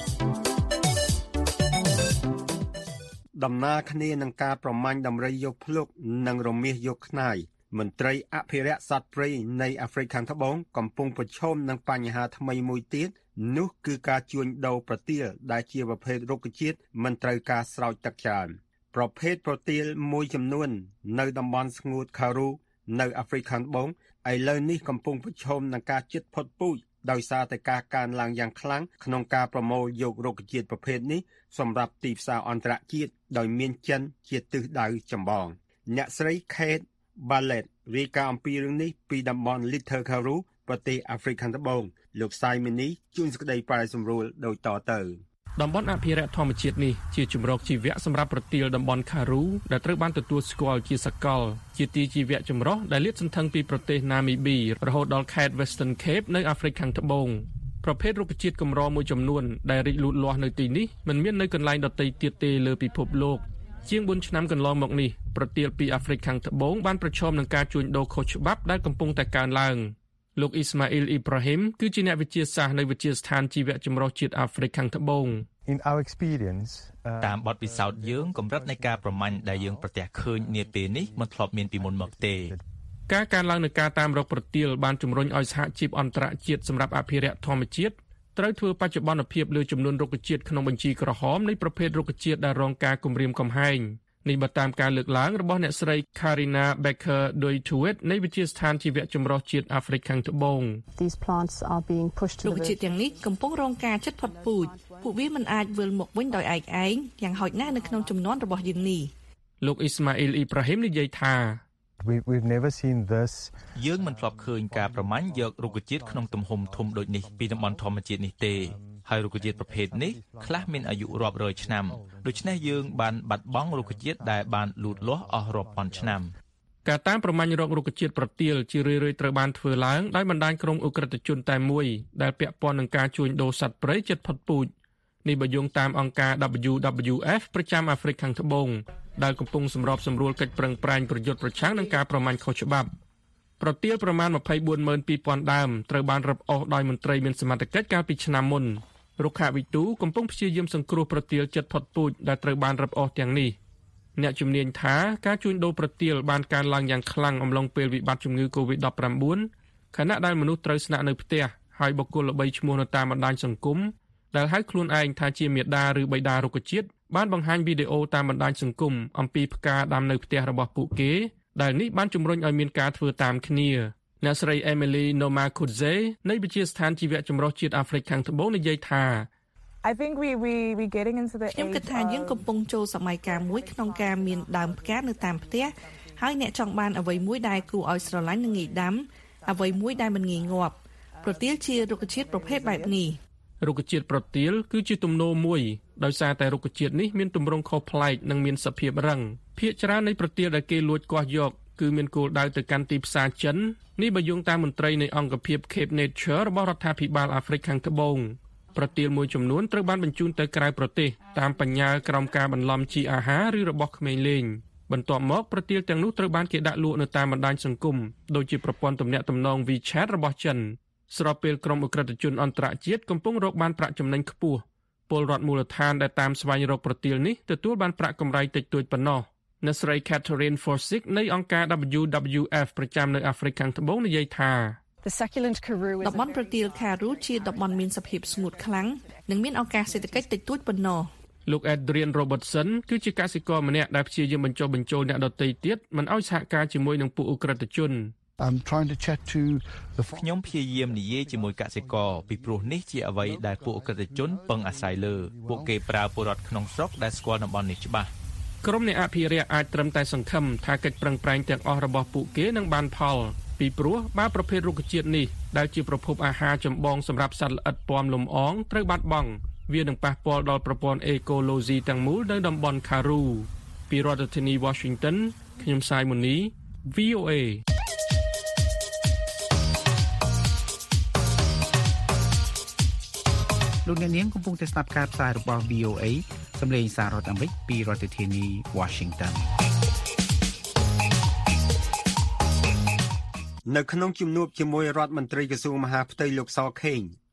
ដំណើរគ្នានឹងការប្រមាញ់ដំរីយកភ្លុកនិងរមាសយកខ្នាយមន្ត្រីអភិរក្សសត្វព្រៃនៃអាហ្វ្រិកខាងត្បូងកំពុងប្រឈមនឹងបញ្ហាថ្មីមួយទៀតនោះគឺការជួញដូរប្រទាលដែលជាប្រភេទរុក្ខជាតិមិនត្រូវការស្រោចទឹកច្រើនប្រភេទប្រទាលមួយចំនួននៅតំបន់ស្ងួត Karoo នៅអាហ្វ្រិកខាងត្បូងឥឡូវនេះកំពុងប្រឈមនឹងការជិតផុតពូជដោយសារតែការកើនឡើងយ៉ាងខ្លាំងក្នុងការប្រមូលយករុក្ខជាតិប្រភេទនេះសម្រាប់ទីផ្សារអន្តរជាតិដោយមានចិនជាទិសដៅចម្បងអ្នកស្រី Kate Bartlett រាយការណ៍អំពីរឿងនេះពីតំបន់ Little Karoo ប្រទេសអាហ្វ្រិកខាងត្បូងលោក Simon ជួនសេចក្តីប្រាយសម្រួលដូចតទៅតំបន់អភិរក្សធម្មជាតិនេះជាជំរកជីវៈសម្រាប់ប្រទាលតំបន់ Karoo ដែលត្រូវបានទទួលស្គាល់ជាសកលជាទីជីវៈចម្រុះដែលលាតសន្ធឹងពីប្រទេស Namibia រហូតដល់ខេត្ត Western Cape នៅអាហ្វ្រិកខាងត្បូងប្រភេទរុក្ខជាតិកម្រមួយចំនួនដែលរីកលូតលាស់នៅទីនេះមិនមាននៅកន្លែងដទៃទៀតទេលើពិភពលោកជាងបួនឆ្នាំកន្លងមកនេះប្រទាលពីអាហ្វ្រិកខាងត្បូងបានប្រឈមនឹងការជួញដូរខុសច្បាប់ដែលកំពុងតែកើនឡើងលោកអ៊ីស្ម៉ាអ៊ីលអ៊ីប្រាហ៊ីមគឺជាអ្នកវិទ្យាសាស្ត្រនៅវិទ្យាស្ថានជីវៈចម្រុះជាតិអាហ្វ្រិកខាងត្បូង In our experience តាមបទពិសោធន៍យើងកម្រិតនៃការប្រមាញ់ដែលយើងប្រទះឃើញនាពេលនេះមិនធ្លាប់មានពីមុនមកទេការកើនឡើងនៃការតាមរកប្រទាលបានជំរុញឲ្យសហជីពអន្តរជាតិសម្រាប់អភិរក្សធម្មជាតិត្រូវធ្វើបច្ចុប្បន្នភាពលើចំនួនរុក្ខជាតិក្នុងបញ្ជីក្រហមនៃប្រភេទរុក្ខជាតិដែលរងការគំរាមកំហែងនេះបើតាមការលើកឡើងរបស់អ្នកស្រី Karina Becker Doituet នៃវិទ្យាស្ថានជីវៈចម្រុះជាតិអាហ្វ្រិកខាងត្បូងរុក្ខជាតិទាំងនេះកំពុងរងការជិតផុតពូជពួកវាមិនអាចវិលមកវិញដោយឯកឯងយ៉ាងហោចណាស់នៅក្នុងចំនួនរបស់យើងនេះលោកអ៊ីស្ម៉ាអ៊ីលអ៊ីប្រាហ៊ីមនិយាយថា We've never seen this យើងមិនធ្លាប់ឃើញការប្រមាញ់យករុក្ខជាតិក្នុងទំហំធំដូចនេះពីតំបន់ធម្មជាតិនេះទេហើយរុក្ខជាតិប្រភេទនេះខ្លះមានអាយុរាប់រយឆ្នាំដូច្នេះយើងបានបាត់បង់រុក្ខជាតិដែលបានលូតលាស់អស់រាប់ពាន់ឆ្នាំការតាមប្រមាញ់រករុក្ខជាតិប្រទាលជារឿយៗត្រូវបានធ្វើឡើងដោយបណ្ដាញក្រុមអ ுக ្រិតជនតែមួយដែលពាក់ព័ន្ធនឹងការជួញដូរសត្វព្រៃជិតផុតពូជនេះបើយោងតាមអង្គការ W W F ប្រចាំអាហ្វ្រិកខាងត្បូងដែលកំពុងសម្របសម្រួលកិច្ចប្រឹងប្រែងប្រយុទ្ធប្រឆាំងនឹងការប្រមាញ់ខុសច្បាប់ប្រទាលប្រមាណ ម្ភៃបួនម៉ឺនពីរពាន់ ដើមត្រូវបានរឹបអូសដោយមន្ត្រីមានសមត្ថកិច្ចកាលពីឆ្នាំមុនរុក្ខវិទូកំពុងព្យាយាមសង្គ្រោះប្រទាលជិតផុតពូជដែលត្រូវបានរឹបអូសទាំងនេះអ្នកជំនាញថាការជួញដូរប្រទាលបានកើនឡើងយ៉ាងខ្លាំងអំឡុងពេលវិបត្តិជំងឺ កូវីដ ដប់ប្រាំបួន ខណៈដែលមនុស្សត្រូវស្នាក់នៅផ្ទះហើយបុគ្គលល្បីឈ្មោះនៅតាមបណ្ដាញសង្គមដែលហៅខ្លួនឯងថាជាមាតាឬបិតារុក្ខជាតិបានបង្ហាញវីដេអូតាមបណ្ដាញសង្គមអំពីផ្កាដាំនៅផ្ទះរបស់ពួកគេដែលនេះបានជំរុញឲ្យមានការធ្វើតាមគ្នាអ្នកស្រី Emily Nomakudze នៃវិទ្យាស្ថានជីវៈចម្រុះជាតិអាហ្វ្រិកខាងត្បូងនិយាយថា I think we we we getting into the ខ្ញុំគិតថាយើងកំពុងចូលសម័យកាលមួយក្នុងការមានដើមផ្កានៅតាមផ្ទះហើយអ្នកចង់បានអ្វីមួយដែលគួរឲ្យស្រឡាញ់និងងាយដាំអ្វីមួយដែលមិនងាយងាប់ប្រទាលជារុក្ខជាតិប្រភេទបែបនេះរុក្ខជាតិប្រទាលគឺជាទំនោរមួយដោយសារតែរុក្ខជាតិនេះមានទម្រង់ខុសប្លែកនិងមានសភាពរឹងភាគច្រើននៃប្រទាលដែលគេលួចគាស់យកគឺមានគោលដៅទៅកាន់ទីផ្សារចិននេះបើយោងតាមមន្ត្រីនៃអង្គភាព Cape Nature របស់រដ្ឋាភិបាលអាហ្វ្រិកខាងត្បូងប្រទាលមួយចំនួនត្រូវបានបញ្ជូនទៅក្រៅប្រទេសតាមបញ្ញាក្រោមការបន្លំជាអាហារឬរបស់ក្មេងលេងបន្ទាប់មកប្រទាលទាំងនោះត្រូវបានគេដាក់លក់នៅតាមបណ្ដាញសង្គមដូចជាប្រព័ន្ធទំនាក់ទំនង WeChat របស់ចិនស្របពេលក្រុមអ ுக ្រិតជនអន្តរជាតិកំពុងរកបានប្រាក់ចំណេញខ្ពស់ពលរដ្ឋមូលដ្ឋានដែលតាមស្វែងរកប្រទាលនេះទទួលបានប្រាក់កម្រៃតិចតួចប៉ុណ្ណោះអ្នកស្រី Catherine Forsyth នៃអង្គការ W W F ប្រចាំនៅអាហ្វ្រិកខាងត្បូងនិយាយថាតំបន់ប្រទាល Karoo ជាតំបន់មានសភាពស្ងួតខ្លាំងនិងមានឱកាសសេដ្ឋកិច្ចតិចតួចប៉ុណ្ណោះលោក Adrian Robertson គឺជាកសិករម្នាក់ដែលព្យាយាមបញ្ចុះបញ្ចូលអ្នកដទៃទៀតមិនឲ្យសហការជាមួយនឹងពួកអ ுக ្រិតជន I'm trying to chat to the ខ្ញុំព្យាយាមនិយាយជាមួយកសិករពីព្រោះនេះជាអ្វីដែលពួកអ ுக ្រិតជនពឹងអាស្រ័យលើពួកគេប្រើពលរដ្ឋក្នុងស្រុកដែលស្គាល់តំបន់នេះច្បាស់ក្រុមអ្នកអភិរក្សអាចត្រឹមតែសង្ឃឹមថាកិច្ចប្រឹងប្រែងទាំងអស់របស់ពួកគេនឹងបានផលពីព្រោះបើប្រភេទរុក្ខជាតិនេះដែលជាប្រភពអាហារចម្បងសម្រាប់សត្វល្អិតពណ៌លំអងត្រូវបាត់បង់វានឹងប៉ះពាល់ដល់ប្រព័ន្ធអេកូឡូស៊ីទាំងមូលនៅតំបន់ Karoo ពីរដ្ឋធានី Washington ខ្ញុំសាយមុនី V O A លោកអ្នកនាងកំពុងតែស្ដាប់ការផ្សាយរបស់ V O A សម្លេងសាររដ្ឋអាមេរិកពីរដ្ឋធានី Washington នៅក្នុងជំនួបជាមួយរដ្ឋមន្ត្រីក្រសួងមហាផ្ទៃលោកសខេង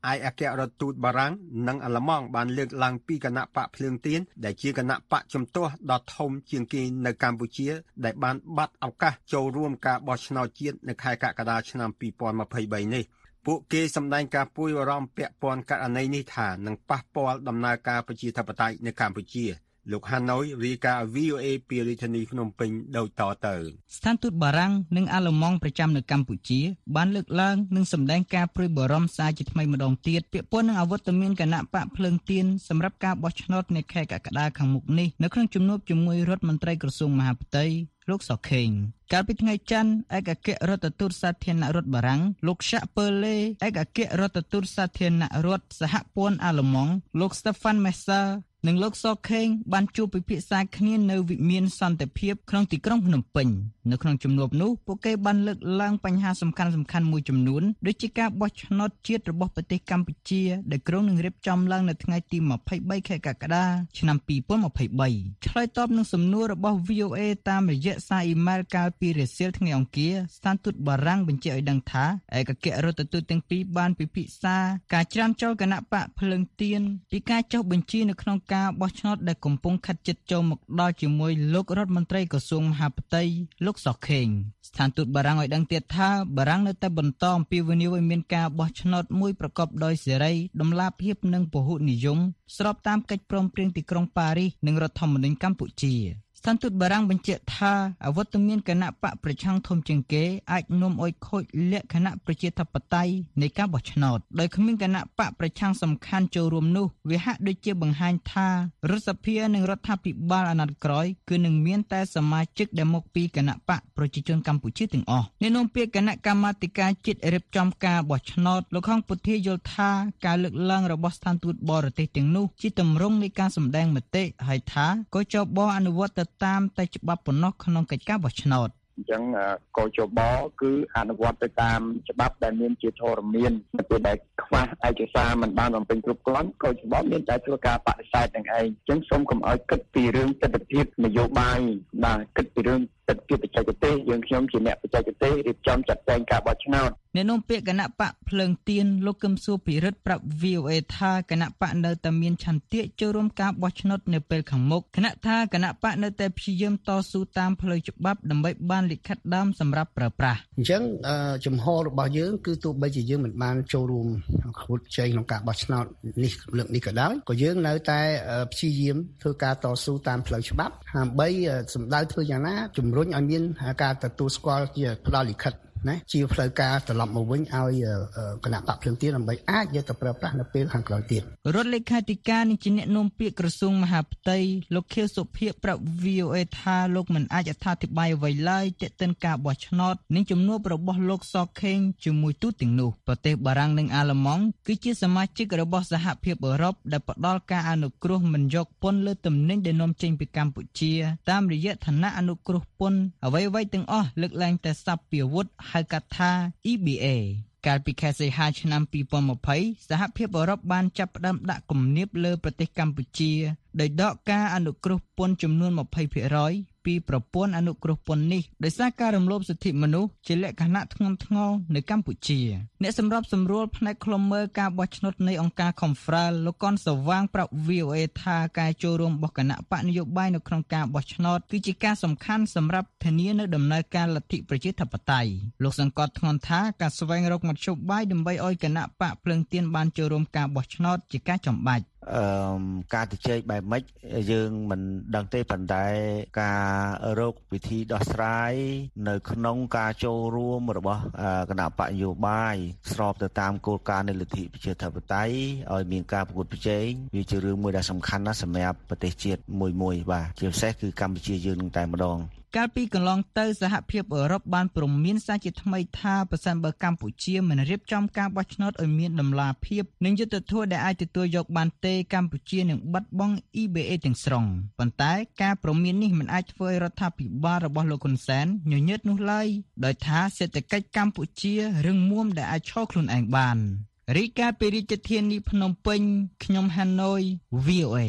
ឯអគ្គរដ្ឋទូតបារាំងនិងអាល្លឺម៉ង់បានលើកឡើងពីគណៈបកភ្លើងទៀនដែលជាគណៈបកជំទាស់ដ៏ធំជាងគេនៅកម្ពុជាដែលបានបាត់ឱកាសចូលរួមការបោះឆ្នោតជាតិនៅខែកក្កដាឆ្នាំពីរពាន់ម្ភៃបីនេះពួកគេសម្ដែងការព្រួយបារម្ភពាក់ព័ន្ធករណីនេះថានឹងប៉ះពាល់ដំណើរការប្រជាធិបតេយ្យនៅកម្ពុជាលោកហាណូយរាយការណ៍ វី អូ เอ ពីរាជធានីភ្នំពេញដូចតទៅស្ថានទូតបារាំងនិងអាល្លឺម៉ង់ប្រចាំនៅកម្ពុជាបានលើកឡើងនិងសម្ដែងការព្រួយបារម្ភសារជាថ្មីម្ដងទៀតពាក់ព័ន្ធនឹងអវត្តមានគណៈបកភ្លើងទៀនសម្រាប់ការបោះឆ្នោតនៅខែកក្កដាខាងមុខនេះនៅក្នុងជំនួបជាមួយរដ្ឋមន្ត្រីក្រសួងមហាផ្ទៃលោកសុខេងកាលពីថ្ងៃច័ន្ទឯកអគ្គរដ្ឋទូតសាធារណរដ្ឋបារាំងលោកឆាក់ពើលេឯកអគ្គរដ្ឋទូតសាធារណរដ្ឋសហព័ន្ធអាល្លឺម៉ង់លោក Stefan Messer និងលោកសខេងបានជួបពិភាក្សាគ្នានៅវិមានសន្តិភាពក្នុងទីក្រុងភ្នំពេញនៅក្នុងជំនួបនោះពួកគេបានលើកឡើងបញ្ហាសំខាន់សំខាន់មួយចំនួនដូចជាការបោះឆ្នោតជាតិរបស់ប្រទេសកម្ពុជាដែលក្រុងនឹងរៀបចំឡើងនៅថ្ងៃទីម្ភៃបីខែកក្កដាឆ្នាំពីរពាន់ម្ភៃបីឆ្លើយតបនឹងសំណួររបស់ វី អូ เอ តាមរយៈសារអ៊ីមែលកាលពីរសៀលថ្ងៃអង្គារស្ថានទូតបារាំងបញ្ជាក់ឲ្យដឹងថាឯកអគ្គរដ្ឋទូតទាំងពីរបានពិភាក្សាការច្រានចោលគណៈបកភ្លើងទៀនពីការចុះបញ្ជីនៅក្នុងការបោះឆ្នោតដែលកំពុងខិតជិតចូលមកដល់ជាមួយលោករដ្ឋមន្ត្រីក្រសួងមហាផ្ទៃលោកសុខេងស្ថានទូតបារាំងឲ្យដឹងទៀតថាបារាំងនៅតែបន្តអំពាវនាវឲ្យមានការបោះឆ្នោតមួយប្រកបដោយសេរីដំណាភៀបនិងពហុនិយមស្របតាមកិច្ចព្រមព្រៀងទីក្រុងប៉ារីសនិងរដ្ឋធម្មនុញ្ញកម្ពុជាស្ថានទូតបារាំងបញ្ជាក់ថាអវត្តមានគណៈបកប្រឆាំងធំជាងគេអាចនាំឲ្យខូចលក្ខណៈប្រជាធិបតេយ្យនៃការបោះឆ្នោតដោយគ្មានគណៈបកប្រឆាំងសំខាន់ចូលរួមនោះវាហាក់ដូចជាបង្ហាញថារដ្ឋសភានិងរដ្ឋាភិបាលអាណត្តិក្រោយគឺនឹងមានតែសមាជិកដែលមកពីគណៈបកប្រជាជនកម្ពុជាទាំងអស់អ្នកនាំពាក្យគណៈកម្មាធិការជាតិរៀបចំការបោះឆ្នោតលោកហងពុធាយល់ថាការលើកឡើងរបស់ស្ថានទូតបរទេសទាំងនោះជាទម្រង់នៃការសម្ដែងមតិហើយថាកោជបអនុវត្តតាមតែច្បាប់ប៉ុណ្ណោះក្នុងកិច្ចការបោះឆ្នោតអញ្ចឹងកោជបគឺអនុវត្តទៅតាមច្បាប់ដែលមានជាធរមាននៅពេលដែលខ្វះឯកសារមិនបានបំពេញគ្រប់គ្រាន់កោជបមានតែធ្វើការបដិសេធនឹងឯងអញ្ចឹងសូមកុំឲ្យគិតពីរឿងទស្សនវិជ្ជានយោបាយបាទគិតពីរឿងទស្សនវិជ្ជាបច្ចេកទេសយើងខ្ញុំជាអ្នកបច្ចេកទេសរៀបចំចាត់ចែងការបោះឆ្នោតអ្នកនាំពាក្យគណៈបកភ្លើងទៀនលោកកឹមសុភិរិទ្ធប្រាប់ វី អូ เอ ថាគណៈបកនៅតែមានឆន្ទៈចូលរួមការបោះឆ្នោតនៅពេលខាងមុខគណៈថាគណៈបកនៅតែព្យាយាមតស៊ូតាមផ្លូវច្បាប់ដើម្បីបានលិខិតដើមសម្រាប់ប្រើប្រាស់អញ្ចឹងចំហរបស់យើងគឺទោះបីជាយើងមិនបានចូលរួមក្បួនជ័យក្នុងការបោះឆ្នោតនេះលើកនេះក៏ដោយក៏យើងនៅតែព្យាយាមធ្វើការតស៊ូតាមផ្លូវច្បាប់ដើម្បីសម្ដៅធ្វើយ៉ាងណាជំរុញឲ្យមានការទទួលស្គាល់ជាផ្ដល់លិខិតណាជាផ្លូវការត្រឡប់មកវិញឲ្យគណៈបកភ្លើងទៀនដើម្បីអាចយកទៅប្រើប្រាស់នៅពេលខាងក្រោយទៀតរដ្ឋលេខាធិការនិងជាអ្នកនាំពាក្យក្រសួងមហាផ្ទៃលោកខៀវសុភ័ក្រប្រាប់ វី អូ เอ ថាលោកមិនអាចអត្ថាធិប្បាយអ្វីឡើយទាក់ទិនការបោះឆ្នោតនិងជំនួបរបស់លោកសខេងជាមួយទូតទាំងនោះប្រទេសបារាំងនិងអាល្លឺម៉ង់គឺជាសមាជិករបស់សហភាពអឺរ៉ុបដែលផ្ដល់ការអនុគ្រោះមិនយកពន្ធលើទំនិញដែលនាំចេញពីកម្ពុជាតាមរយៈឋានៈអនុគ្រោះពន្ធអ្វីៗទាំងអស់លើកឡើងតែសព្វាវុធហៅកាត់ថា អ៊ី ប៊ី เอ កាលពីខែសីហាឆ្នាំពីរពាន់ម្ភៃសហភាពអឺរ៉ុបបានចាប់ផ្ដើមដាក់គំនាបលើប្រទេសកម្ពុជាដោយដកការអនុគ្រោះពន្ធចំនួន ยี่สิบเปอร์เซ็นต์ ពីប្រព័ន្ធអនុគ្រោះពន្ធនេះដោយសារការរំលោភសិទ្ធិមនុស្សជាលក្ខណៈធ្ងន់ធ្ងរនៅកម្ពុជាអ្នកសម្របសម្រួលផ្នែកឃ្លាំមើលការបោះឆ្នោតនៃអង្គការ Confrel លោកកនសវាងប្រាប់ វី អូ เอ ថាការចូលរួមរបស់គណៈបកនយោបាយនៅក្នុងការបោះឆ្នោតគឺជាការសំខាន់សម្រាប់ធានានូវដំណើរការលទ្ធិប្រជាធិបតេយ្យលោកសង្កត់ធ្ងន់ថាការស្វែងរកមធ្យោបាយដើម្បីឲ្យគណៈបកភ្លើងទៀនបានចូលរួមការបោះឆ្នោតជាការចាំបាច់អឺការជជែកបែបម៉េចយើងមិនដឹងទេប៉ុន្តែការរកវិធីដោះស្រាយនៅក្នុងការចូលរួមរបស់គណៈបកនយោបាយស្របទៅតាមគោលការណ៍នៃលទ្ធិប្រជាធិបតេយ្យឲ្យមានការប្រកួតប្រជែងវាជារឿងមួយដែលសំខាន់ណាស់សម្រាប់ប្រទេសជាតិមួយមួយបាទជាពិសេសគឺកម្ពុជាយើងនឹងតែម្ដងកាលពីកន្លងទៅសហភាពអឺរ៉ុបបានព្រមានសារជាថ្មីថាប្រសិនបើកម្ពុជាមិនរៀបចំការបោះឆ្នោតឲ្យមានតម្លាភាពនិងយុត្តិធម៌ដែលអាចទទួលយកបានទេកម្ពុជានឹងបាត់បង់ អ៊ី ប៊ី เอ ទាំងស្រុងប៉ុន្តែការព្រមាននេះមិនអាចធ្វើឲ្យរដ្ឋាភិបាលរបស់លោកហ៊ុនសែនញញើតនោះឡើយដោយថាសេដ្ឋកិច្ចកម្ពុជារឹងមាំដែលអាចឈរខ្លួនឯងបានរីកាពីរាជធានីភ្នំពេញខ្ញុំហាណូយ វី អូ เอ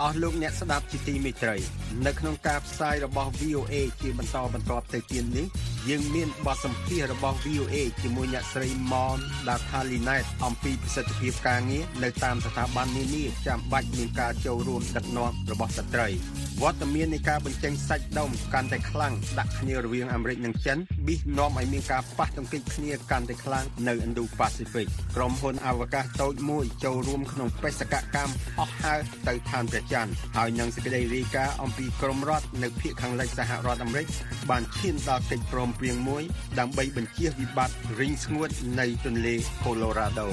អស់លោកអ្នកស្ដាប់ជាទីមេត្រីនៅក្នុងការផ្សាយរបស់ វី អូ เอ ជាបន្តបន្ទាប់ទៅទៀតនេះយើងមានបទសម្ភាសន៍របស់ វី អូ เอ ជាមួយអ្នកស្រី Mon Dathalinet អំពីប្រសិទ្ធភាពការងារនៅតាមស្ថាប័ននានាចាំបាច់មានការចូលរួមដឹកនាំរបស់ស្ត្រីវត្តមាននៃការបញ្ចេញសាច់ដុំកាន់តែខ្លាំងដាក់គ្នារវាងអាមេរិកនិងចិនប៊ីសនាំឲ្យមានការប៉ះទង្គិចគ្នាកាន់តែខ្លាំងនៅ Indo-Pacific ក្រុមហ៊ុនអវកាសតូចមួយចូលរួមក្នុងបេសកកម្មអស់ហើរទៅឋានព្រះច័ន្ទហើយនឹងសេចក្តីរាយការណ៍អំពីក្រុមរដ្ឋនៅភាគខាងលិចសហរដ្ឋអាមេរិកបានឈានដល់កិច្ចព្រមព្រៀងមួយដើម្បីបញ្ជៀសវិបត្តិរីងស្ងួតនៅទន្លេ Colorado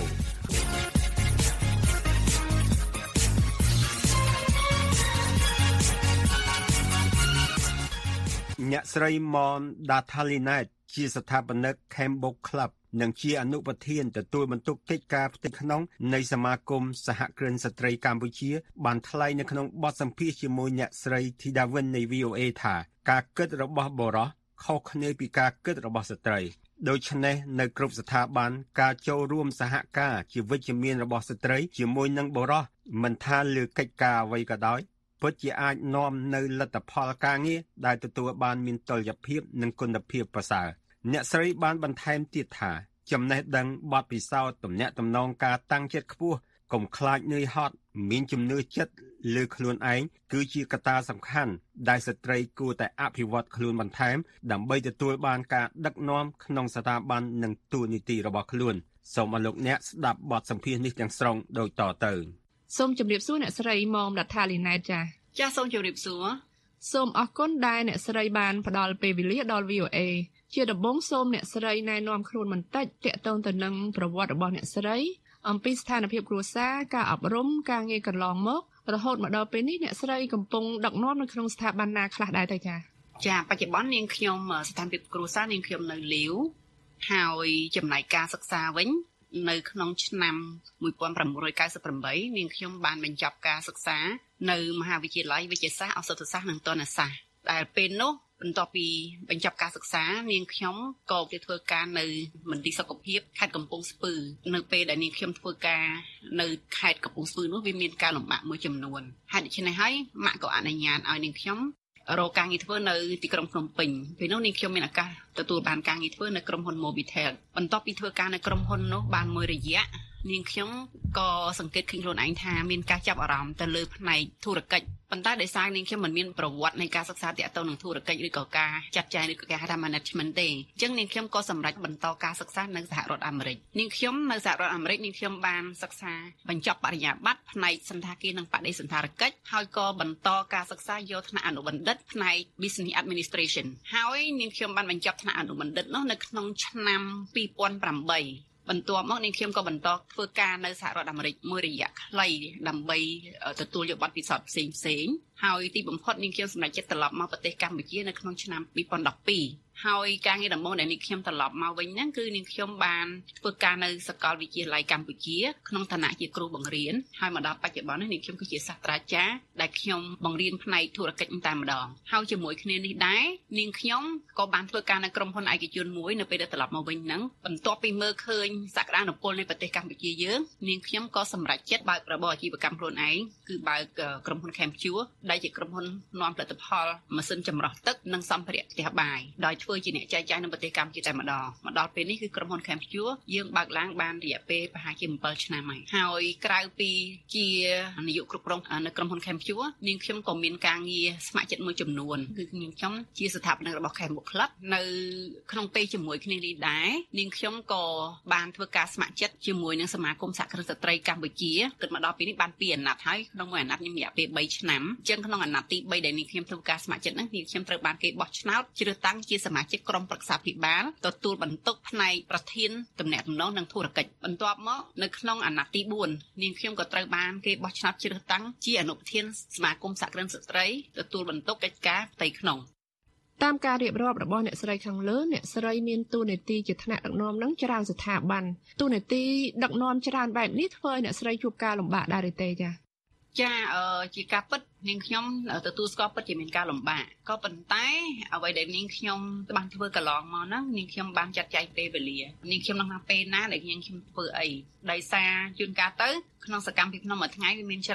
អ្នកស្រី Mon Dathalinet ជាស្ថាបនិក Cambok Club និងជាអនុប្រធានទទួលបន្ទុកកិច្ចការផ្ទៃក្នុងនៃសមាគមសហគ្រិនស្ត្រីកម្ពុជាបានថ្លែងនៅក្នុងបទសម្ភាសន៍ជាមួយអ្នកស្រី Thida Win នៃ វី អូ เอ ថាការគិតរបស់បុរសខុសគ្នាពីការគិតរបស់ស្ត្រីដូច្នេះនៅគ្រប់ស្ថាប័នការចូលរួមសហការជាវិជ្ជមានរបស់ស្ត្រីជាមួយនឹងបុរសមិនថាលើកិច្ចការអ្វីក៏ដោយពិតជាអាចនាំនៅលទ្ធផលការងារដែលទទួលបានមានតុល្យភាពនិងគុណភាពប្រសើរអ្នកស្រីបានបន្ថែមទៀតថាចំណេះដឹងបទពិសោធន៍ទំនាក់ទំនងការតាំងចិត្តខ្ពស់កុំខ្លាចនឿយហត់មានជំនឿចិត្តលើខ្លួនឯងគឺជាកត្តាសំខាន់ដែលស្ត្រីគួរតែអភិវឌ្ឍខ្លួនបន្ថែមដើម្បីទទួលបានការដឹកនាំក្នុងស្ថាប័ននិងតួនាទីរបស់ខ្លួនសូមអរលោកអ្នកស្ដាប់បទសម្ភាសន៍នេះទាំងស្រុងដូចតទៅសូមជម្រាបសួរអ្នកស្រី Mon Dathalinet ចាចាសូមជម្រាបសួរសូមអរគុណដែលអ្នកស្រីបានផ្ដល់ពេលវេលាដល់ វី អូ เอ ជាដំបូងសូមអ្នកស្រីណែនាំខ្លួនបន្តិចទាក់ទងទៅនឹងប្រវត្តិរបស់អ្នកស្រីអំពីស្ថានភាពគ្រួសារការអប់រំការងារកន្លងមករហូតមកដល់ពេលនេះអ្នកស្រីកំពុងដឹកនាំនៅក្នុងស្ថាប័នណាខ្លះដែរទៅចាចាបច្ចុប្បន្ននាងខ្ញុំស្ថានភាពគ្រួសារនាងខ្ញុំនៅលាវហើយចំណែកការសិក្សាវិញនៅក្នុងឆ្នាំnineteen ninety-eightនាងខ្ញុំបានបញ្ចប់ការសិក្សានៅមហាវិទ្យាល័យវិទ្យាសាស្ត្រឱសថសាស្ត្រនិងទណ្ឌសាស្ត្រដែលពេលនោះបន្ទាប់ពីបញ្ចប់ការសិក្សានាងខ្ញុំក៏ទៅធ្វើការនៅមន្ទីរសុខភាពខេត្តកំពង់ស្ពឺនៅពេលដែលនាងខ្ញុំធ្វើការនៅខេត្តកំពង់ស្ពឺនោះវាមានការលំបាកមួយចំនួនហើយដូច្នេះហើយម៉ាក់ក៏អនុញ្ញាតឲ្យនាងខ្ញុំរកការងារធ្វើនៅទីក្រុងភ្នំពេញពេលនោះនាងខ្ញុំមានឱកាសទទួលបានការងារធ្វើនៅក្រុមហ៊ុន Mobitel បន្ទាប់ពីធ្វើការនៅក្រុមហ៊ុននោះបានមួយរយៈនាងខ្ញុំក៏សង្កេតឃើញខ្លួនឯងថាមានការចាប់អារម្មណ៍ទៅលើផ្នែកធុរកិច្ចប៉ុន្តែដោយសារនាងខ្ញុំមិនមានប្រវត្តិនៃការសិក្សាទាក់ទងនឹងធុរកិច្ចឬក៏ការចាត់ចែងឬក៏ការហៅថា management ទេអញ្ចឹងនាងខ្ញុំក៏សម្រេចបន្តការសិក្សានៅសហរដ្ឋអាមេរិកនាងខ្ញុំនៅសហរដ្ឋអាមេរិកនាងខ្ញុំបានសិក្សាបញ្ចប់បរិញ្ញាបត្រផ្នែកសន្តាគារនិងបដិសណ្ឋារកិច្ចហើយក៏បន្តការសិក្សាយកថ្នាក់អនុបណ្ឌិតផ្នែក Business Administration ហើយនាងខ្ញុំបានបញ្ចប់ថ្នាក់អនុបណ្ឌិតនោះនៅក្នុងឆ្នាំtwo thousand eightបន្ទាប់មកនាងខ្ញុំក៏បន្តធ្វើការនៅសហរដ្ឋអាមេរិកមួយរយៈខ្លីដើម្បីទទួលយកបទពិសោធន៍ផ្សេងផ្សេងហើយទីបំផុតនាងខ្ញុំសម្រេចចិត្តត្រឡប់មកប្រទេសកម្ពុជានៅក្នុងឆ្នាំtwo thousand twelveហើយការងារដំបូងដែលនាងខ្ញុំត្រឡប់មកវិញហ្នឹងគឺនាងខ្ញុំបានធ្វើការនៅសាកលវិទ្យាល័យកម្ពុជាក្នុងឋានៈជាគ្រូបង្រៀនហើយមកដល់បច្ចុប្បន្ននេះនាងខ្ញុំគឺជាសាស្ត្រាចារ្យដែលខ្ញុំបង្រៀនផ្នែកធុរកិច្ចតែម្ដងហើយជាមួយគ្នានេះដែរនាងខ្ញុំក៏បានធ្វើការនៅក្រុមហ៊ុនឯកជនមួយនៅពេលដែលត្រឡប់មកវិញហ្នឹងបន្ទាប់ពីមើលឃើញសក្តានុពលនៃប្រទេសកម្ពុជាយើងនាងខ្ញុំក៏សម្រេចចិត្តបើករបរអាជីវកម្មខ្លួនឯងគឺបើកក្រុមហ៊ុន Campure ដែលជាក្រុមហ៊ុននាំផលិតផលម៉ាស៊ីនចម្រោះទឹកនិងសម្ភារៈផ្ទះបាយដោយធ្វើជាអ្នកចែកចាយនៅប្រទេសកម្ពុជាតែម្ដងមកដល់ពេលនេះគឺក្រុមហ៊ុន Campure យើងបើកឡើងបានរយៈពេលប្រហែលជាsevenឆ្នាំហើយហើយក្រៅពីជានាយកគ្រប់គ្រងនៅក្រុមហ៊ុន Campure នាងខ្ញុំក៏មានការងារស្ម័គ្រចិត្តមួយចំនួនគឺនាងខ្ញុំជាស្ថាបនិករបស់ Cambok Club នៅក្នុងពេលជាមួយគ្នានេះដែរនាងខ្ញុំក៏បានធ្វើការស្ម័គ្រចិត្តជាមួយនឹងសមាគមសហគ្រិនស្ត្រីកម្ពុជាគិតមកដល់ពេលនេះបានtwoអាណត្តិហើយក្នុងមួយអាណត្តិខ្ញុំរយៈពេលthreeឆ្នាំអញ្ចឹងក្នុងអាណត្តិទីthreeដែលនាងខ្ញុំធ្វើការស្ម័គ្រចិត្តហ្នឹងនាងខ្ញុំត្រូវបានគេបោះឆ្នោតជ្រើសតាំងជាសមាជិកក្រុមប្រឹក្សាភិបាលទទួលបន្ទុកផ្នែកប្រធានទំនាក់ទំនងនិងធុរកិច្ចបន្ទាប់មកនៅក្នុងអាណត្តិទីfourនាងខ្ញុំក៏ត្រូវបានគេបោះឆ្នោតជ្រើសតាំងជាអនុប្រធានសមាគមសហគ្រិនស្ត្រីទទួលបន្ទុកកិច្ចការផ្ទៃក្នុងតាមការរៀបរាប់របស់អ្នកស្រីខាងលើអ្នកស្រីមានតួនាទីជាថ្នាក់ដឹកនាំនឹងច្រើនស្ថាប័នតួនាទីដឹកនាំច្រើនបែបនេះធ្វើឲ្យអ្នកស្រីជួបការលំបាកដែរទេចា៎ចាអឺជាការពិតនាងខ្ញុំទទួលស្គាល់ពិតជាមានការលំបាកក៏ប៉ុន្តែអ្វីដែលនាងខ្ញុំបានធ្វើកន្លងមកហ្នឹងនាងខ្ញុំបានចាត់ចែងពេលវេលានាងខ្ញុំនឹងថាពេលណាដែលនាងខ្ញុំធ្វើអីដោយសារជួនកាលទៅក្នុងសកម្មភាពក្នុងមួយថ្ងៃវាមានច្រើន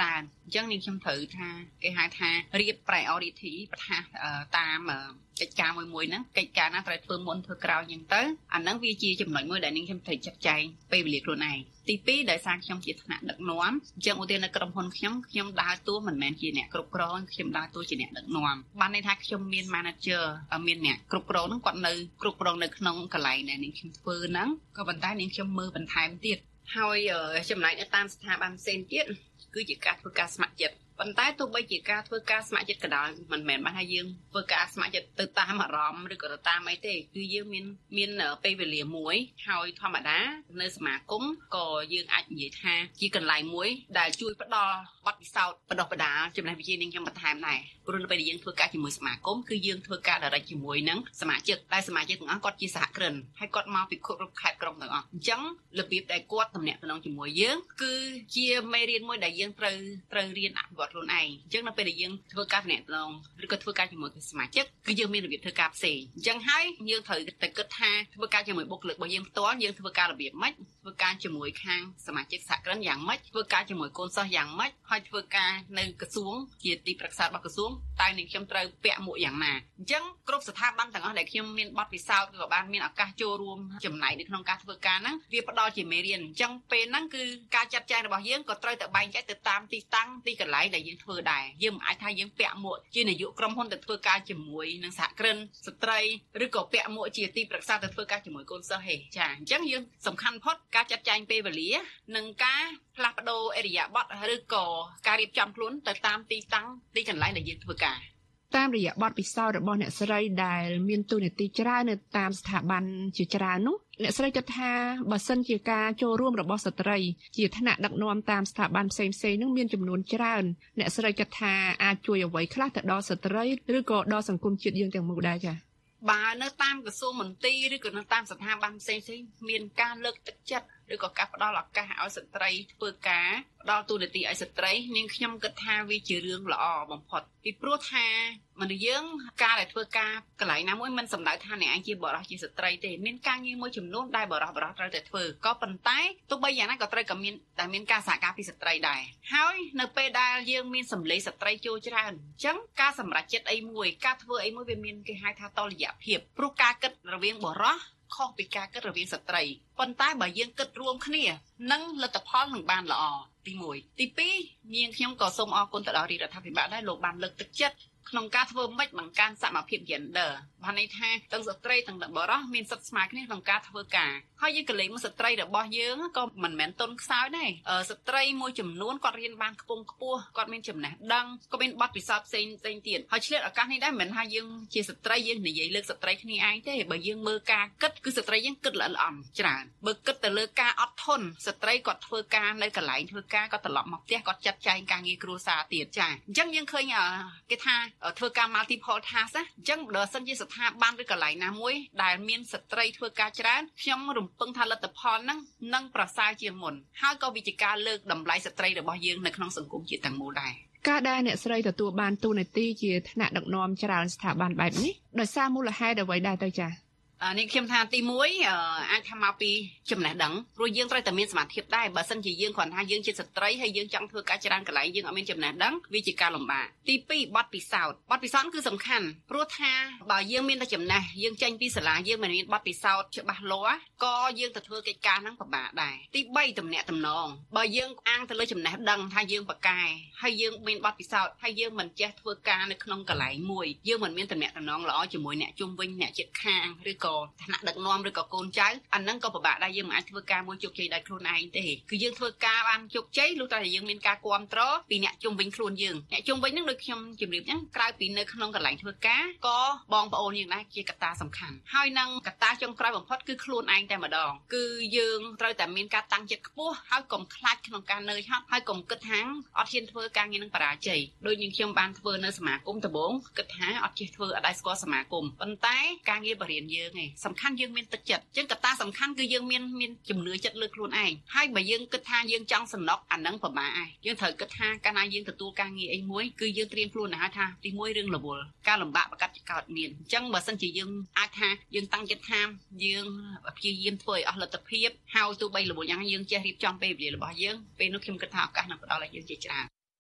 អញ្ចឹងនាងខ្ញុំត្រូវថាគេហៅថារៀប priority ប្រថាតាមកិច្ចការមួយមួយហ្នឹងកិច្ចការណាត្រូវធ្វើមុនធ្វើក្រោយអញ្ចឹងទៅអាហ្នឹងវាជាចំណុចមួយដែលនាងខ្ញុំត្រូវចាត់ចែងពេលវេលាខ្លួនឯងទីពីរដោយសារខ្ញុំជាថ្នាក់ដឹកនាំអញ្ចឹងឧទាហរណ៍នៅក្រុមហ៊ុនខ្ញុំខ្ញុំដើរតួមិនមែនជាអ្នកគ្រប់គ្រងខ្ញុំដើរតួជាអ្នកដឹកនាំបានន័យថាខ្ញុំមាន manager មានអ្នកគ្រប់គ្រងហ្នឹងគាត់នៅគ្រប់គ្រងនៅក្នុងកន្លែងដែលនាងខ្ញុំធ្វើហ្នឹងក៏ប៉ុន្តែនាងខ្ញុំមើលបន្ថែមទៀតហើយចំណែកនៅតាមស្ថាប័នផ្សេងទៀតគឺជាការធ្វើការស្ម័គ្រចិត្តប៉ុន្តែទោះបីជាការធ្វើការស្ម័គ្រចិត្តក៏ដោយមិនមែនបានថាយើងធ្វើការស្ម័គ្រចិត្តទៅតាមអារម្មណ៍ឬក៏ទៅតាមអីទេគឺយើងមានមានពេលវេលាមួយហើយធម្មតានៅសមាគមក៏យើងអាចនិយាយថាជាកន្លែងមួយដែលជួយផ្ដល់បទពិសោធន៍បណ្ដុះបណ្ដាលចំណេះវិជ្ជានាងខ្ញុំបន្ថែមដែរព្រោះនៅពេលដែលយើងធ្វើការជាមួយសមាគមគឺយើងធ្វើការ direct ជាមួយនឹងសមាជិកតែសមាជិកទាំងអស់គាត់ជាសហគ្រិនហើយគាត់មកពីគ្រប់ខេត្តក្រុងទាំងអស់អញ្ចឹងរបៀបដែលគាត់ទំនាក់ទំនងជាមួយយើងគឺជាមេរៀនមួយដែលយើងត្រូវត្រូវរៀនអភិវឌ្ឍខ្លួនឯងអញ្ចឹងនៅពេលដែលយើងធ្វើការទំនាក់ទំនងឬក៏ធ្វើការជាមួយសមាជិកគឺយើងមានរបៀបធ្វើការផ្សេងអញ្ចឹងហើយយើងត្រូវតែគិតថាធ្វើការជាមួយបុគ្គលិករបស់យើងផ្ទាល់យើងធ្វើការរបៀបម៉េចធ្វើការជាមួយខាងសមាជិកសហគ្រិនយ៉ាងម៉េចធ្វើការជាមួយកូនសិស្សយ៉ាងម៉េចហើយធ្វើការនៅក្រសួងជាទីប្រឹក្សារបស់ក្រសួងតែនាងខ្ញុំត្រូវពាក់មួកយ៉ាងណាអញ្ចឹងគ្រប់ស្ថាប័នទាំងអស់ដែលខ្ញុំមានបទពិសោធន៍ក៏បានមានឱកាសចូលរួមចំណែកនៅក្នុងការធ្វើការហ្នឹងវាផ្ដល់ជាមេរៀនអញ្ចឹងពេលហ្នឹងគឺការចាត់ចែងរបស់យើងក៏ត្រូវតែបែងចែកទៅតាមទីតាំងទីកន្លែងដែលយើងធ្វើដែរយើងមិនអាចថាយើងពាក់មួកជានាយកក្រុមហ៊ុនទៅធ្វើការជាមួយនឹងសហគ្រិនស្ត្រីឬក៏ពាក់មួកជាទីប្រឹក្សាទៅធ្វើការជាមួយកូនសិស្សហេចាអញ្ចឹងយើងសំខាន់ផុតការចាត់ចែងពេលវេលានិងការផ្លាស់ប្ដូរអរិយាប័ត្រឬក៏ការរៀបចំខ្លួនទៅតាមទីតាំងទីកន្លែងដែលយើងធ្វើការតាមរយៈបទពិសោធន៍របស់អ្នកស្រីដែលមានតួនាទីច្រើននៅតាមស្ថាប័នជាច្រើននោះអ្នកស្រីគិតថាបើសិនជាការចូលរួមរបស់ស្ត្រីជាថ្នាក់ដឹកនាំតាមស្ថាប័នផ្សេងៗនឹងមានចំនួនច្រើនអ្នកស្រីគិតថាអាចជួយអ្វីខ្លះទៅដល់ស្ត្រីឬក៏ដល់សង្គមជាតិយើងទាំងមូលដែរចា៎បើនៅតាមក្រសួងមន្ទីរឬក៏នៅតាមស្ថាប័នផ្សេងៗមានការលើកទឹកចិត្តឬក៏ការផ្ដល់ឱកាសឲ្យស្ត្រីធ្វើការផ្ដល់ទូនាទីឲ្យស្ត្រីនាងខ្ញុំគិតថាវាជារឿងល្អបំផុតពីព្រោះថាមនុស្សយើងការដែលធ្វើការកន្លែងណាមួយមិនសំដៅថាអ្នកឯងជាបរិសុទ្ធជាស្ត្រីទេមានការងារមួយចំនួនដែលបរិសុទ្ធបរិសុទ្ធត្រូវតែធ្វើក៏ប៉ុន្តែទោះបីយ៉ាងណាក៏ត្រូវក៏មានតែមានការសហការពីស្ត្រីដែរហើយនៅពេលដែលយើងមានសម្លេងស្ត្រីចូលច្រើនអញ្ចឹងការសម្រេចចិត្តអីមួយការធ្វើអីមួយវាមានគេហៅថាតលយៈភាពព្រោះការគិតរវាងបរិសុទ្ធខុសពីការគិតរវាងស្ត្រីប៉ុន្តែបើយើងគិតរួមគ្នានឹងលទ្ធផលនឹងបានល្អទីមួយទីពីរនាងខ្ញុំក៏សូមអរគុណទៅដល់រាជរដ្ឋាភិបាលដែរលោកបានលើកទឹកចិត្តក្នុងការធ្វើម៉េចបង្កើនសមភាព gender បានន័យថាទាំងស្ត្រីទាំងបុរសមានសិទ្ធិស្មើគ្នាក្នុងការធ្វើការហើយយើងក៏លេងមកស្ត្រីរបស់យើងក៏មិនមែនទុនខ្សោយដែរស្ត្រីមួយចំនួនគាត់រៀនបានខ្ពង់ខ្ពស់គាត់មានចំណេះដឹងក៏មានបទពិសោធន៍ផ្សេងផ្សេងទៀតហើយឆ្លៀតឱកាសនេះដែរមិនថាយើងជាស្ត្រីយើងនិយាយលើកស្ត្រីគ្នាឯងទេបើយើងមើលការគិតគឺស្ត្រីយើងគិតល្អល្អំច្រើនបើគិតទៅលើការអត់ធន់ស្ត្រីគាត់ធ្វើការនៅកន្លែងធ្វើការគាត់ត្រឡប់មកផ្ទះគាត់ចាត់ចែងការងារគ្រួសារទៀតចាអញ្ចឹងយើងឃើញគេថាធ្វើការ multiple task ណាអញ្ចឹងបើសិនជាស្ថាប័នឬកន្លែងណាមួយដែលមានស្ត្រីធ្វើការច្រើនខ្ញុំរំពឹងថាលទ្ធផលហ្នឹងនឹងប្រសើរជាងមុនហើយក៏វិជាការលើកតម្លៃស្ត្រីរបស់យើងនៅក្នុងសង្គមជាតិទាំងមូលដែរការដែលអ្នកស្រីទទួលបានតួនាទីជាថ្នាក់ដឹកនាំច្រើនស្ថាប័នបែបនេះដោយសារមូលហេតុអ្វីដែរទៅចា៎នេះខ្ញុំថាទីមួយអាចថាមកពីចំណេះដឹងព្រោះយើងត្រូវតែមានសមត្ថភាពដែរបើសិនជាយើងគ្រាន់ថាយើងជាស្ត្រីហើយយើងចង់ធ្វើការច្រើនកន្លែងយើងអត់មានចំណេះដឹងវាជាការលំបាកទីពីរបទពិសោធន៍បទពិសោធន៍គឺសំខាន់ព្រោះថាបើយើងមានតែចំណេះយើងចេញពីសាលាយើងមិនមានបទពិសោធន៍ច្បាស់លាស់ក៏យើងទៅធ្វើកិច្ចការហ្នឹងពិបាកដែរទីបីទំនាក់ទំនងបើយើងអាងទៅលើចំណេះដឹងថាយើងបកកែហើយយើងមានបទពិសោធន៍ហើយយើងមិនចេះធ្វើការនៅក្នុងកន្លែងមួយយើងមិនមានទំនាក់ទំនងល្អជាមួយអ្នកជុំវិញអ្នកជិតខាងឬក៏ថ្នាក់ដឹកនាំឬក៏កូនចៅអាហ្នឹងក៏ពិបាកដែរយើងមិនអាចធ្វើការមួយជោគជ័យដោយខ្លួនឯងទេគឺយើងធ្វើការបានជោគជ័យលុះតែយើងមានការគាំទ្រពីអ្នកជុំវិញខ្លួនយើងអ្នកជុំវិញហ្នឹងដូចខ្ញុំជម្រាបអញ្ចឹងក្រៅពីនៅក្នុងកន្លែងធ្វើការក៏បងប្អូនយើងដែរជាកត្តាសំខាន់ហើយនឹងកត្តាចុងក្រោយបំផុតគឺខ្លួនឯងតែម្ដងគឺយើងត្រូវតែមានការតាំងចិត្តខ្ពស់ហើយកុំខ្លាចក្នុងការនឿយហត់ហើយកុំគិតថាអត់ហ៊ានធ្វើការងារនឹងបរាជ័យដូចយើងខ្ញុំបានធ្វើនៅសមាគមដំបូងគិតថាអត់ចេះធ្វើអត់ដែរស្គាល់សមាគមប៉ុន្តែការងារបរិញ្ញាយើងឯងសំខាន់យើងមានទឹកចិត្តអញ្ចឹងកត្តាសំខាន់គឺយើងមានមានជំនឿចិត្តលើខ្លួនឯងហើយបើយើងគិតថាយើងចង់សំណុកអានឹងពិបាកឯងយើងត្រូវគិតថាកាលណាយើងទទួលការងារអីមួយគឺយើងត្រៀមខ្លួនទៅហើយថាទីមួយរឿងរវល់ការលំបាកប្រកាសជាកើតមានអញ្ចឹងបើសិនជាយើងអាចថាយើងតាំងចិត្តថាយើងព្យាយាមធ្វើឲ្យអស់លទ្ធភាពហើយទោះបីល្បួចយ៉ាងយើងចេះរៀបចំពេលវេលារបស់យើងពេលនោះខ្ញុំគិតថាឱកាសនឹងផ្ដល់ឲ្យយើងជាច្រើន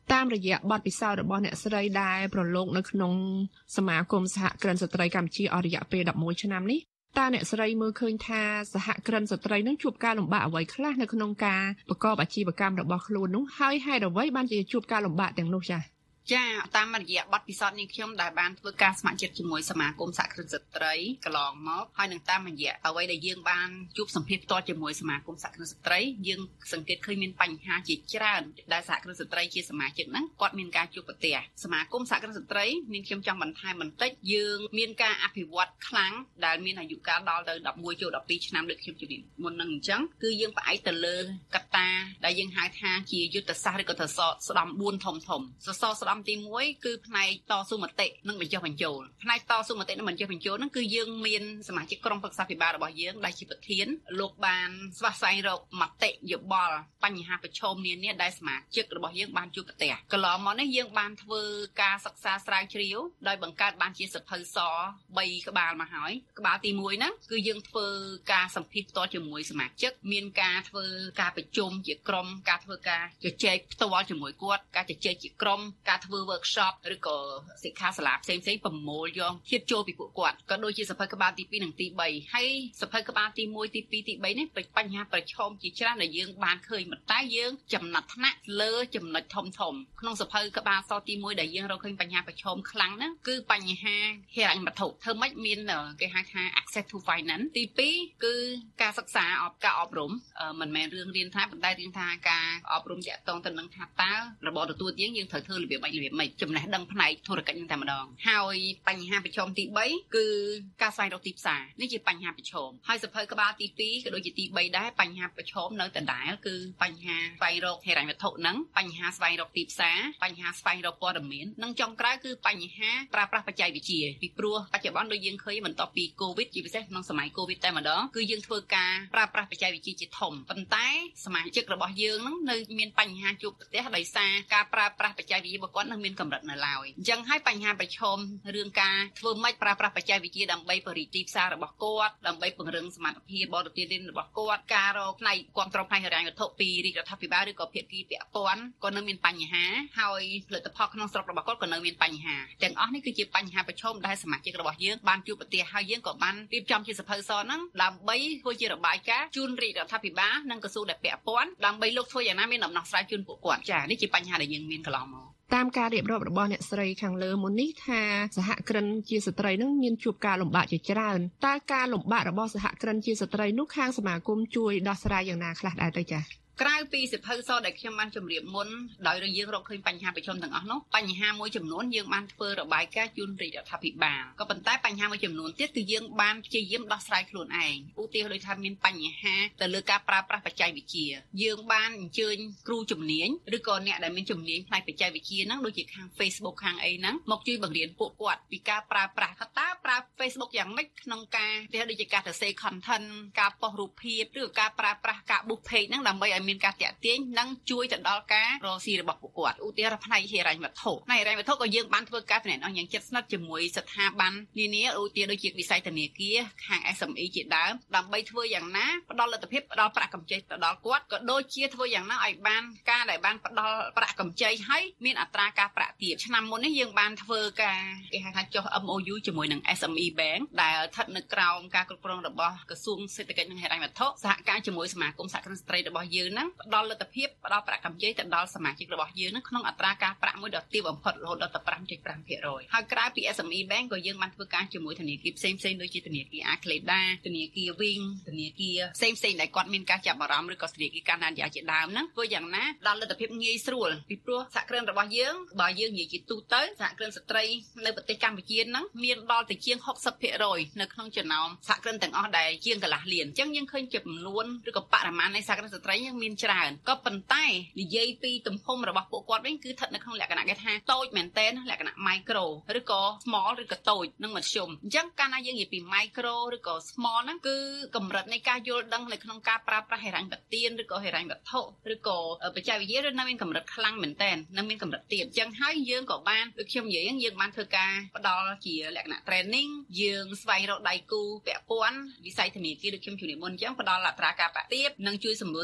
តាមរយៈបទពិសោធន៍របស់អ្នកស្រីដែលប្រឡូកនៅក្នុងសមាគមសហគ្រិនស្ត្រីកម្ពុជាអស់រយៈពេលelevenឆ្នាំនេះតើអ្នកស្រីមើលឃើញថាសហគ្រិនស្ត្រីនឹងជួបការលំបាកអ្វីខ្លះនៅក្នុងការប្រកបអាជីវកម្មរបស់ខ្លួននោះហើយហេតុអ្វីបានជាជួបការលំបាកទាំងនោះចា៎ចាតាមរយៈបទពិសោធន៍នេះខ្ញុំដែលបានធ្វើការស្ម័គ្រចិត្តជាមួយសមាគមសហគ្រិនស្ត្រីកន្លងមកហើយនឹងតាមរយៈអ្វីដែលយើងបានជួបសម្ភាសផ្ទាល់ជាមួយសមាគមសហគ្រិនស្ត្រីយើងសង្កេតឃើញមានបញ្ហាជាច្រើនដែលសហគ្រិនស្ត្រីជាសមាជិកហ្នឹងគាត់មានការជួបប្រទះសមាគមសហគ្រិនស្ត្រីមានខ្ញុំចង់បន្ថែមបន្តិចយើងមានការអភិវឌ្ឍខ្លាំងដែលមានអាយុកាលដល់ទៅelevenចូលtwelveឆ្នាំដូចខ្ញុំជម្រាបមុនហ្នឹងអញ្ចឹងគឺយើងផ្អែកទៅលើកត្តាដែលយើងហៅថាជាយុទ្ធសាស្ត្រឬក៏ទៅស្ដំfourធំធំសសរស្ដំទីoneគឺផ្នែកតស៊ូមតិនិងបញ្ចុះបញ្ចូលផ្នែកតស៊ូមតិនិងបញ្ចុះបញ្ចូលហ្នឹងគឺយើងមានសមាជិកក្រុមប្រឹក្សាពិបាលរបស់យើងដែលជាប្រធានលោកបានស្វះស្វែងរកមតិយោបល់បញ្ហាប្រឈមនានាដែលសមាជិករបស់យើងបានជួបប្រទះកន្លងមកនេះយើងបានធ្វើការសិក្សាស្រាវជ្រាវដោយបង្កើតបានជាសភៅសthreeក្បាលមកហើយក្បាលទីoneហ្នឹងគឺយើងធ្វើការសម្ភាសផ្ទាល់ជាមួយសមាជិកមានការធ្វើការប្រជុំជាក្រុមការធ្វើការជជែកផ្ទាល់ជាមួយគាត់ការជជែកជាក្រុមការធ្វើ workshop ឬក៏សិក្ខាសាលាផ្សេងៗប្រមូលយកធាតុចូលពីពួកគាត់ក៏ដូចជាសភៅក្បាលទីtwoនិងទីthreeហើយសភៅក្បាលទីoneទីtwoទីthreeនេះបញ្ហាប្រឈមជាច្រើនដែលយើងបានឃើញប៉ុន្តែយើងចំណាត់ថ្នាក់លើចំណុចធំធំក្នុងសភៅក្បាលសទីoneដែលយើងរកឃើញបញ្ហាប្រឈមខ្លាំងហ្នឹងគឺបញ្ហាហិរញ្ញវត្ថុធ្វើម៉េចមានគេហៅថា access to finance ទីtwoគឺការសិក្សាអបការអប់រំមិនមែនរឿងរៀនថាប៉ុន្តែរៀនថាការអប់រំតាក់ទងទៅនឹងថាតើរបបទទួលទានយើងត្រូវធ្វើរបៀបម៉េចរបៀបម៉េចចំណេះដឹងផ្នែកធុរកិច្ចនឹងតែម្ដងហើយបញ្ហាប្រឈមទីthreeគឺការស្វែងរកទីផ្សារនេះជាបញ្ហាប្រឈមហើយសភៅក្បាលទីtwoក៏ដូចជាទីthreeដែរបញ្ហាប្រឈមនៅដដែលគឺបញ្ហាស្វែងរកហិរញ្ញវត្ថុហ្នឹងបញ្ហាស្វែងរកទីផ្សារបញ្ហាស្វែងរកព័ត៌មាននិងចុងក្រោយគឺបញ្ហាប្រើប្រាស់បច្ចេកវិទ្យាពីព្រោះបច្ចុប្បន្នដូចយើងឃើញបន្ទាប់ពី COVID ជាពិសេសក្នុងសម័យ COVID តែម្ដងគឺយើងធ្វើការប្រើប្រាស់បច្ចេកវិទ្យាជាធំប៉ុន្តែសមាជិករបស់យើងហ្នឹងនៅមានបញ្ហាជួបប្រទះដោយសារការប្រើប្រាស់បច្ចេកវិទ្យារបស់គាត់នៅមានកម្រិតនៅឡើយអញ្ចឹងហើយបញ្ហាប្រឈមរឿងការធ្វើម៉េចប្រើប្រាស់បច្ចេកវិទ្យាដើម្បីបរិយាទីផ្សាររបស់គាត់ដើម្បីពង្រឹងសមត្ថភាពបរិយាទីរបស់គាត់ការរកផ្នែកគ្រប់គ្រងផ្នែកហិរញ្ញវត្ថុពីរាជរដ្ឋាភិបាលឬក៏ភាគីពាក់ព័ន្ធក៏នៅមានបញ្ហាហើយផលិតផលក្នុងស្រុករបស់គាត់ក៏នៅមានបញ្ហាទាំងអស់នេះគឺជាបញ្ហាប្រឈមដែលសមាជិករបស់យើងបានជួបប្រទះហើយយើងក៏បានរៀបចំជាសភៅសហ្នឹងដើម្បីធ្វើជារបាយការណ៍ជូនរាជរដ្ឋាភិបាលនិងក្រសួងដែលពាក់ព័ន្ធដើម្បីលោកធ្វើយ៉ាងណាមានដំណោះស្រាយជូនពួកគាត់ចា៎នេះជាបញ្ហាដែលយើងមានកន្លងមកតាមការរៀបរាប់របស់អ្នកស្រីខាងលើមុននេះថាសហគ្រិនជាស្ត្រីនឹងមានជួបការលំបាកជាច្រើនតើការលំបាករបស់សហគ្រិនជាស្ត្រីនោះខាងសមាគមជួយដោះស្រាយយ៉ាងណាខ្លះដែរទៅចា៎ក្រៅពីសិភៅសដែលខ្ញុំបានជម្រាបមុនដោយយើងរកឃើញបញ្ហាប្រឈមទាំងអស់នោះបញ្ហាមួយចំនួនយើងបានធ្វើរបាយការណ៍ជូនរាជរដ្ឋាភិបាលក៏ប៉ុន្តែបញ្ហាមួយចំនួនទៀតគឺយើងបានព្យាយាមដោះស្រាយខ្លួនឯងឧទាហរណ៍ដូចថាមានបញ្ហាទៅលើការប្រើប្រាស់បច្ចេកវិទ្យាយើងបានអញ្ជើញគ្រូជំនាញឬក៏អ្នកដែលមានជំនាញផ្នែកបច្ចេកវិទ្យាហ្នឹងដូចជាខាង Facebook ខាងអីហ្នឹងមកជួយបង្រៀនពួកគាត់ពីការប្រើប្រាស់ថាតើប្រើ Facebook យ៉ាងម៉េចក្នុងការវាដូចជាការសរសេរ content ការប៉ុស្តិ៍រូបភាពឬក៏ការប្រើប្រាស់ការ book page ហ្នឹងដើម្បីឲ្យមានការតាក់ទាញនិងជួយទៅដល់ការរកស៊ីរបស់ពួកគាត់ឧទាហរណ៍ផ្នែកហិរញ្ញវត្ថុផ្នែកហិរញ្ញវត្ថុក៏យើងបានធ្វើការតំណែងអស់យ៉ាងជិតស្និទ្ធជាមួយស្ថាប័ននានាឧទាហរណ៍ដូចជាវិស័យធនាគារខាង S M E ជាដើមដើម្បីធ្វើយ៉ាងណាផ្ដល់លទ្ធភាពផ្ដល់ប្រាក់កម្ចីទៅដល់គាត់ក៏ដូចជាធ្វើយ៉ាងណាឲ្យបានការដែលបានផ្ដល់ប្រាក់កម្ចីឲ្យមានអត្រាការប្រាក់ទាបឆ្នាំមុននេះយើងបានធ្វើការគេហៅថាចុះ M O U ជាមួយនឹង S M E Bank ដែលស្ថិតនៅក្រោមការគ្រប់គ្រងរបស់ក្រសួងសេដ្ឋកិច្ចនិងហិរញ្ញវត្ថុសហការជាមួយសមាគមសហគ្រិនស្ត្រីរបស់យើងហ្នឹងផ្ដល់លទ្ធភាពផ្ដល់ប្រាក់កម្ចីទៅដល់សមាជិករបស់យើងនឹងក្នុងអត្រាការប្រាក់មួយដ៏ទាបបំផុតរហូតដល់ទៅ five point fiveភាគរយ ហើយក្រៅពី S M E Bank ក៏យើងបានធ្វើការជាមួយធនាគារផ្សេងៗដូចជាធនាគារ Akleda ធនាគារ Wing ធនាគារផ្សេងៗដែលគាត់មានការចាប់អារម្មណ៍ឬក៏ធនាគារកាណាឌាជាដើមហ្នឹងធ្វើយ៉ាងណាដល់លទ្ធភាពងាយស្រួលពីព្រោះសហគ្រិនរបស់យើងបើយើងនិយាយជាទូទៅសហគ្រិនស្ត្រីនៅប្រទេសកម្ពុជាហ្នឹងមានដល់ទៅជាងsixtyភាគរយនៅក្នុងចំណោមសហគ្រិនទាំងអស់ដែលជាងកន្លះលានអញ្ចឹងយើងឃើញចំនួនឬក៏បរិមាណនៃសហគ្រិនស្ត្រីយើងមានច្រើនក៏ប៉ុន្តែនិយាយពីទំហំរបស់ពួកគាត់វិញគឺស្ថិតនៅក្នុងលក្ខណៈគេថាតូចមែនទែនលក្ខណៈ micro ឬក៏ small ឬក៏តូចនិងមធ្យមអញ្ចឹងកាលណាយើងនិយាយពី micro ឬក៏ small ហ្នឹងគឺកម្រិតនៃការយល់ដឹងនៅក្នុងការប្រើប្រាស់ហិរញ្ញប្បទានឬក៏ហិរញ្ញវត្ថុឬក៏បច្ចេកវិទ្យានៅមានកម្រិតខ្លាំងមែនទែននៅមានកម្រិតទាបអញ្ចឹងហើយយើងក៏បានដូចខ្ញុំនិយាយយើងបានធ្វើការផ្ដល់ជាលក្ខណៈ training យើងស្វែងរកដៃគូពាក់ព័ន្ធវិស័យធនាគារដូចខ្ញុំជម្រាបមុនអញ្ចឹងផ្ដល់អត្រាការប្រាក់ទាបនិងជួយសម្រួលទៅលើការ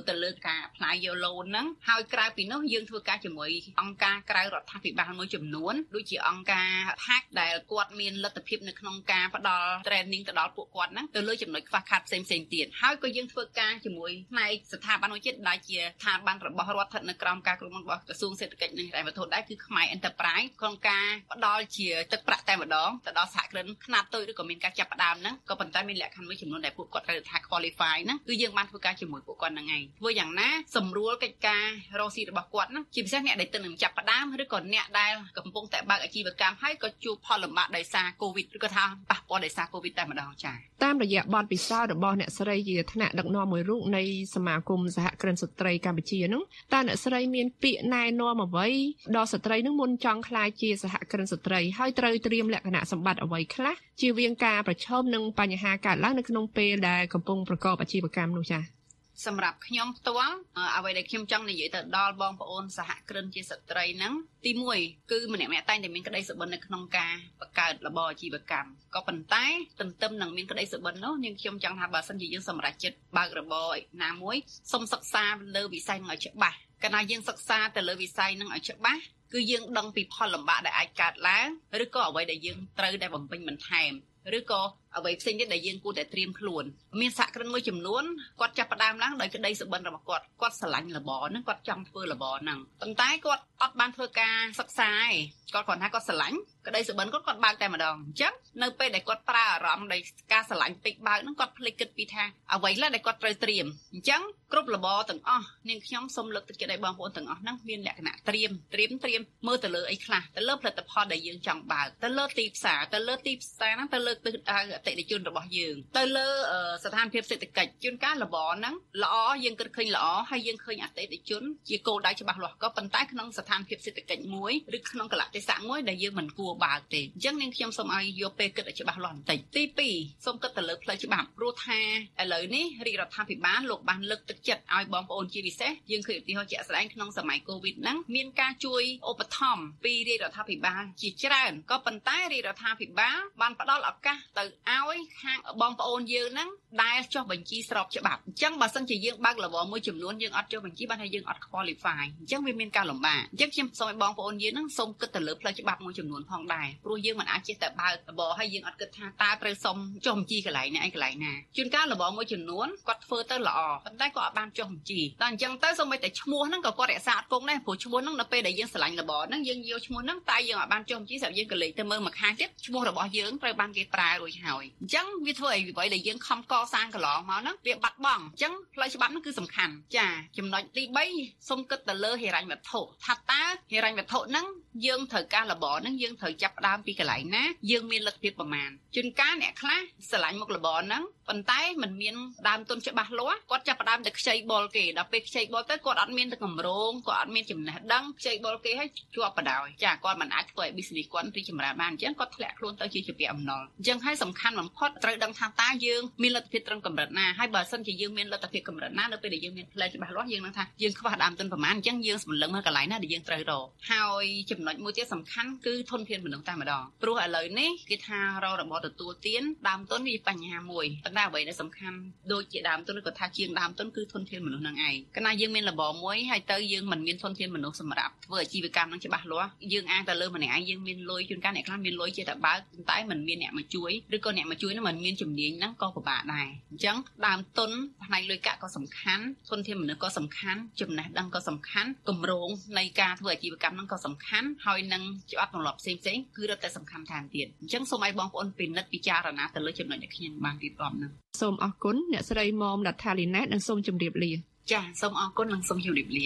ការ apply យក loan ហ្នឹងហើយក្រៅពីនោះយើងធ្វើការជាមួយអង្គការក្រៅរដ្ឋាភិបាលមួយចំនួនដូចជាអង្គការ Hack ដែលគាត់មានលទ្ធភាពនៅក្នុងការផ្ដល់ training ទៅដល់ពួកគាត់ហ្នឹងទៅលើចំណុចខ្វះខាតផ្សេងៗទៀតហើយក៏យើងធ្វើការជាមួយផ្នែកស្ថាប័នមួយទៀតដែលជាស្ថាប័នរបស់រដ្ឋស្ថិតនៅក្រោមការគ្រប់គ្រងរបស់ក្រសួងសេដ្ឋកិច្ចនិងហិរញ្ញវត្ថុដែរគឺខ្មែរ Enterprise ក្នុងការផ្ដល់ជាទឹកប្រាក់តែម្ដងទៅដល់សហគ្រិនខ្នាតតូចឬក៏មានការចាប់ផ្ដើមហ្នឹងក៏ប៉ុន្តែមានលក្ខខណ្ឌមួយចំនួនដែលពួកគាត់ត្រូវថា qualify ហ្នឹងគឺយើងបានធ្វើការជាមួយពួកគាត់ហ្នឹងឯងធ្វើយ៉ាងណាសម្រួលកិច្ចការរកស៊ីរបស់គាត់ហ្នឹងជាពិសេសអ្នកដែលទិញនឹងចាប់ផ្ដើមឬក៏អ្នកដែលកំពុងតែបើកអាជីវកម្មហើយក៏ជួបផលលំបាកដោយសារ COVID ឬក៏ថាប៉ះពាល់ដោយសារ COVID តែម្ដងចា៎តាមរយៈបទពិសោធន៍របស់អ្នកស្រីជាថ្នាក់ដឹកនាំមួយរូបនៃសមាគមសហគ្រិនស្ត្រីកម្ពុជាហ្នឹងតើអ្នកស្រីមានពាក្យណែនាំអ្វីដល់ស្ត្រីហ្នឹងមុនចង់ក្លាយជាសហគ្រិនស្ត្រីហើយត្រូវត្រៀមលក្ខណៈសម្បត្តិអ្វីខ្លះជៀសវាងការប្រឈមនឹងបញ្ហាកើតឡើងនៅក្នុងពេលដែលកំពុងប្រកបអាជីវកម្មនោះចា៎សម្រាប់ខ្ញុំផ្ទាល់អ្វីដែលខ្ញុំចង់និយាយទៅដល់បងប្អូនសហគ្រិនជាស្ត្រីហ្នឹងទីមួយគឺម្នាក់ម្នាក់តែងតែមានក្តីសុបិននៅក្នុងការបង្កើតរបរអាជីវកម្មក៏ប៉ុន្តែទន្ទឹមនឹងមានក្តីសុបិននោះនាងខ្ញុំចង់ថាបើសិនជាយើងសម្រេចចិត្តបើករបរណាមួយសូមសិក្សាលើវិស័យនឹងឲ្យច្បាស់កាលណាយើងសិក្សាទៅលើវិស័យនឹងឲ្យច្បាស់គឺយើងដឹងពីផលលំបាកដែលអាចកើតឡើងឬក៏អ្វីដែលយើងត្រូវតែបំពេញបន្ថែមឬក៏អ្វីផ្សេងទៀតដែលយើងគួរតែត្រៀមខ្លួនមានសហគ្រិនមួយចំនួនគាត់ចាប់ផ្ដើមឡើងដោយក្តីសុបិនរបស់គាត់គាត់ស្រឡាញ់របរហ្នឹងគាត់ចង់ធ្វើរបរហ្នឹងប៉ុន្តែគាត់អត់បានធ្វើការសិក្សាឯងគាត់គ្រាន់តែគាត់ស្រឡាញ់ក្តីសុបិនគាត់គាត់បើកតែម្ដងអញ្ចឹងនៅពេលដែលគាត់ប្រើអារម្មណ៍ដោយការស្រឡាញ់ពេកបើកហ្នឹងគាត់ភ្លេចគិតពីថាអ្វីខ្លះដែលគាត់ត្រូវត្រៀមអញ្ចឹងគ្រប់របរទាំងអស់នាងខ្ញុំសូមលើកទឹកចិត្តឲ្យបងប្អូនទាំងអស់ហ្នឹងមានលក្ខណៈត្រៀមត្រៀមត្រៀមមើលទៅលើអីខ្លះទៅលើផលិតផលដែលយើងចង់បើកទៅលើទីផ្សារទៅលើទីផ្សារហ្នឹងទៅលើទិសដៅអតិថិជនរបស់យើងទៅលើស្ថានភាពសេដ្ឋកិច្ចជួនកាលរបរហ្នឹងល្អយើងគិតឃើញល្អហើយយើងឃើញអតិថិជនជាគោលដៅច្បាស់លាស់ក៏ប៉ុន្តែក្នុងស្ថានភាពសេដ្ឋកិច្ចមួយឬក្នុងកលៈទេសៈមួយដែលយើងមិនគួរបើកទេអញ្ចឹងនាងខ្ញុំសូមឲ្យយកពេលគិតឲ្យច្បាស់លាស់បន្តិចទីពីរសូមគិតទៅលើផ្លូវច្បាប់ព្រោះថាឥឡូវនេះរាជរដ្ឋាភិបាលលោកបានលើកទឹកចិត្តឲ្យបងប្អូនជាពិសេសយើងឃើញឧទាហរណ៍ជាក់ស្ដែងក្នុងសម័យ COVID ហ្នឹងមានការជួយឧបត្ថម្ភពីរាជរដ្ឋាភិបាលជាច្រើនក៏ប៉ុន្តែរាជរដ្ឋាភិបាលបានផ្ដល់ឱកាសទៅឲ្យខាងបងប្អូនយើងហ្នឹងដែលចុះបញ្ជីស្របច្បាប់អញ្ចឹងបើសិនជាយើងបើករបរមួយចំនួនយើងអត់ចុះបញ្ជីបានថាយើងអត់ qualify អញ្ចឹងវាមានការលំបាកអញ្ចឹងខ្ញុំសូមឲ្យបងប្អូនយើងហ្នឹងសូមគិតទៅលើផ្លូវច្បាប់មួយចំនួនផងដែរព្រោះយើងមិនអាចចេះតែបើករបរហើយយើងអត់គិតថាតើត្រូវសុំចុះបញ្ជីកន្លែងណាឯកន្លែងណាជួនកាលរបរមួយចំនួនគាត់ធ្វើទៅល្អប៉ុន្តែគាត់អត់បានចុះបញ្ជីតែអញ្ចឹងទៅសូម្បីតែឈ្មោះហ្នឹងក៏គាត់រក្សាអត់គង់ដែរព្រោះឈ្មោះហ្នឹងនៅពេលដែលយើងឆ្លាញ់របរហ្នឹងយើងយកឈ្មោះហ្នឹងតែយើងអត់បានចុះបញ្ជីសម្រាប់យើងក៏លេខទៅមើលមួយខាងទៀតឈ្មោះរបស់យើងត្រូវបានគេប្រើរួចហើយអញ្ចឹងវាធ្វើឲ្យអ្វីដែលយើងខំកសាងកន្លងមកហ្នឹងវាបាត់បង់អញ្ចឹងផ្លូវច្បាប់ហ្នឹងគឺសំខាន់ចាចំណុចទីបីសូមគិតទៅលើហិរញ្ញវត្ថុថាតើហិរញ្ញវត្ថុហ្នឹងយើងត្រូវការរបរហ្នឹងយើងត្រូវចាប់ផ្ដើមពីកន្លែងណាយើងមានលទ្ធភាពប្រមាណជួនកាលអ្នកខ្លះស្រឡាញ់មុខរបរហ្នឹងប៉ុន្តែมันមានដើមទុនច្បាស់លាស់គាត់ចាប់ផ្ដើមតែខ្ចីបុលគេដល់ពេលខ្ចីបុលទៅគាត់អត់មានទៅកម្រងគាត់អត់មានចំណេះដឹងខ្ចីបុលគេឲ្យជាប់បដ ாய் ចាគាត់មិនអាចធ្វើឲ្យ business គាត់រីកចម្រើនបានអញ្ចឹងគាត់ធ្លាក់ខ្លួនទៅជាជាពាក់អំណុលអញ្ចឹងហើយសំខាន់បំផុតត្រូវដឹងថាតើយើងមានលទ្ធភាពត្រឹមកម្រិតណាហើយបើសិនជាយើងមានលទ្ធភាពកម្រិតណានៅពេលដែលយើងមានផ្លែច្បាស់លាស់យើងនឹងថាយើងខ្វះដើមទុនប្រមាណអញ្ចឹងយើងសម្លឹងមើលកន្លែងណាដែលយើងត្រូវរកហើយចំណុចមួយទៀតសំខាន់គឺធនធានមនុស្សតែម្ដងព្រោះឥឡូវនេះគេថារករបរទទួលទានដើមទុនវាបញ្ហាមួយប៉ុន្តែអ្វីដែលសំខាន់ដូចជាដើមទុនក៏ថាជាងដើមទុនគឺធនធានមនុស្សនឹងឯងកាលណាយើងមានរបរមួយហើយទៅយើងមិនមានធនធានមនុស្សសម្រាប់ធ្វើអាជីវកម្មនឹងច្បាស់លាស់យើងអាងតែលើម្នាក់ឯងយើងមានលុយជួនកាលអ្នកខ្លះមានលុយជាតែបើកប៉ុន្តែមិនមានអ្នកមកជួយឬក៏អ្នកមកជួយនោះមិនមានជំនាញហ្នឹងក៏ពិបាកដែរអញ្ចឹងដើមទុនផ្នែកលុយកាក់ក៏សំខាន់ធនធានមនុស្សក៏សំខាន់ចំណេះដឹងក៏សំខាន់គម្រោងនៃការធ្វើអាជីវកម្មហ្នឹងក៏សំខាន់ហើយនឹងច្បាប់ទម្លាប់ផ្សេងៗគឺរឹតតែសំខាន់ថែមទៀតអញ្ចឹងសូមឲ្យបងប្អូនពិនិត្យពិចារណាទៅលើចំណុចដែលខ្ញុំបានរៀបរាប់ហ្នឹងសូមអរគុណអ្នកស្រីមុំដាថាលីណេតនិងសូមជម្រាបលាចាសូមអរគុណនិងសូមជម្រាបលា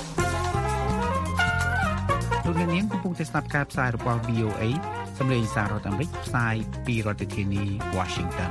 លោកអ្នកនាងកំពុងតែស្ដាប់ការផ្សាយរបស់ វី អូ เอ សម្លេងសាររដ្ឋអាមេរិកផ្សាយពីរដ្ឋធានី Washington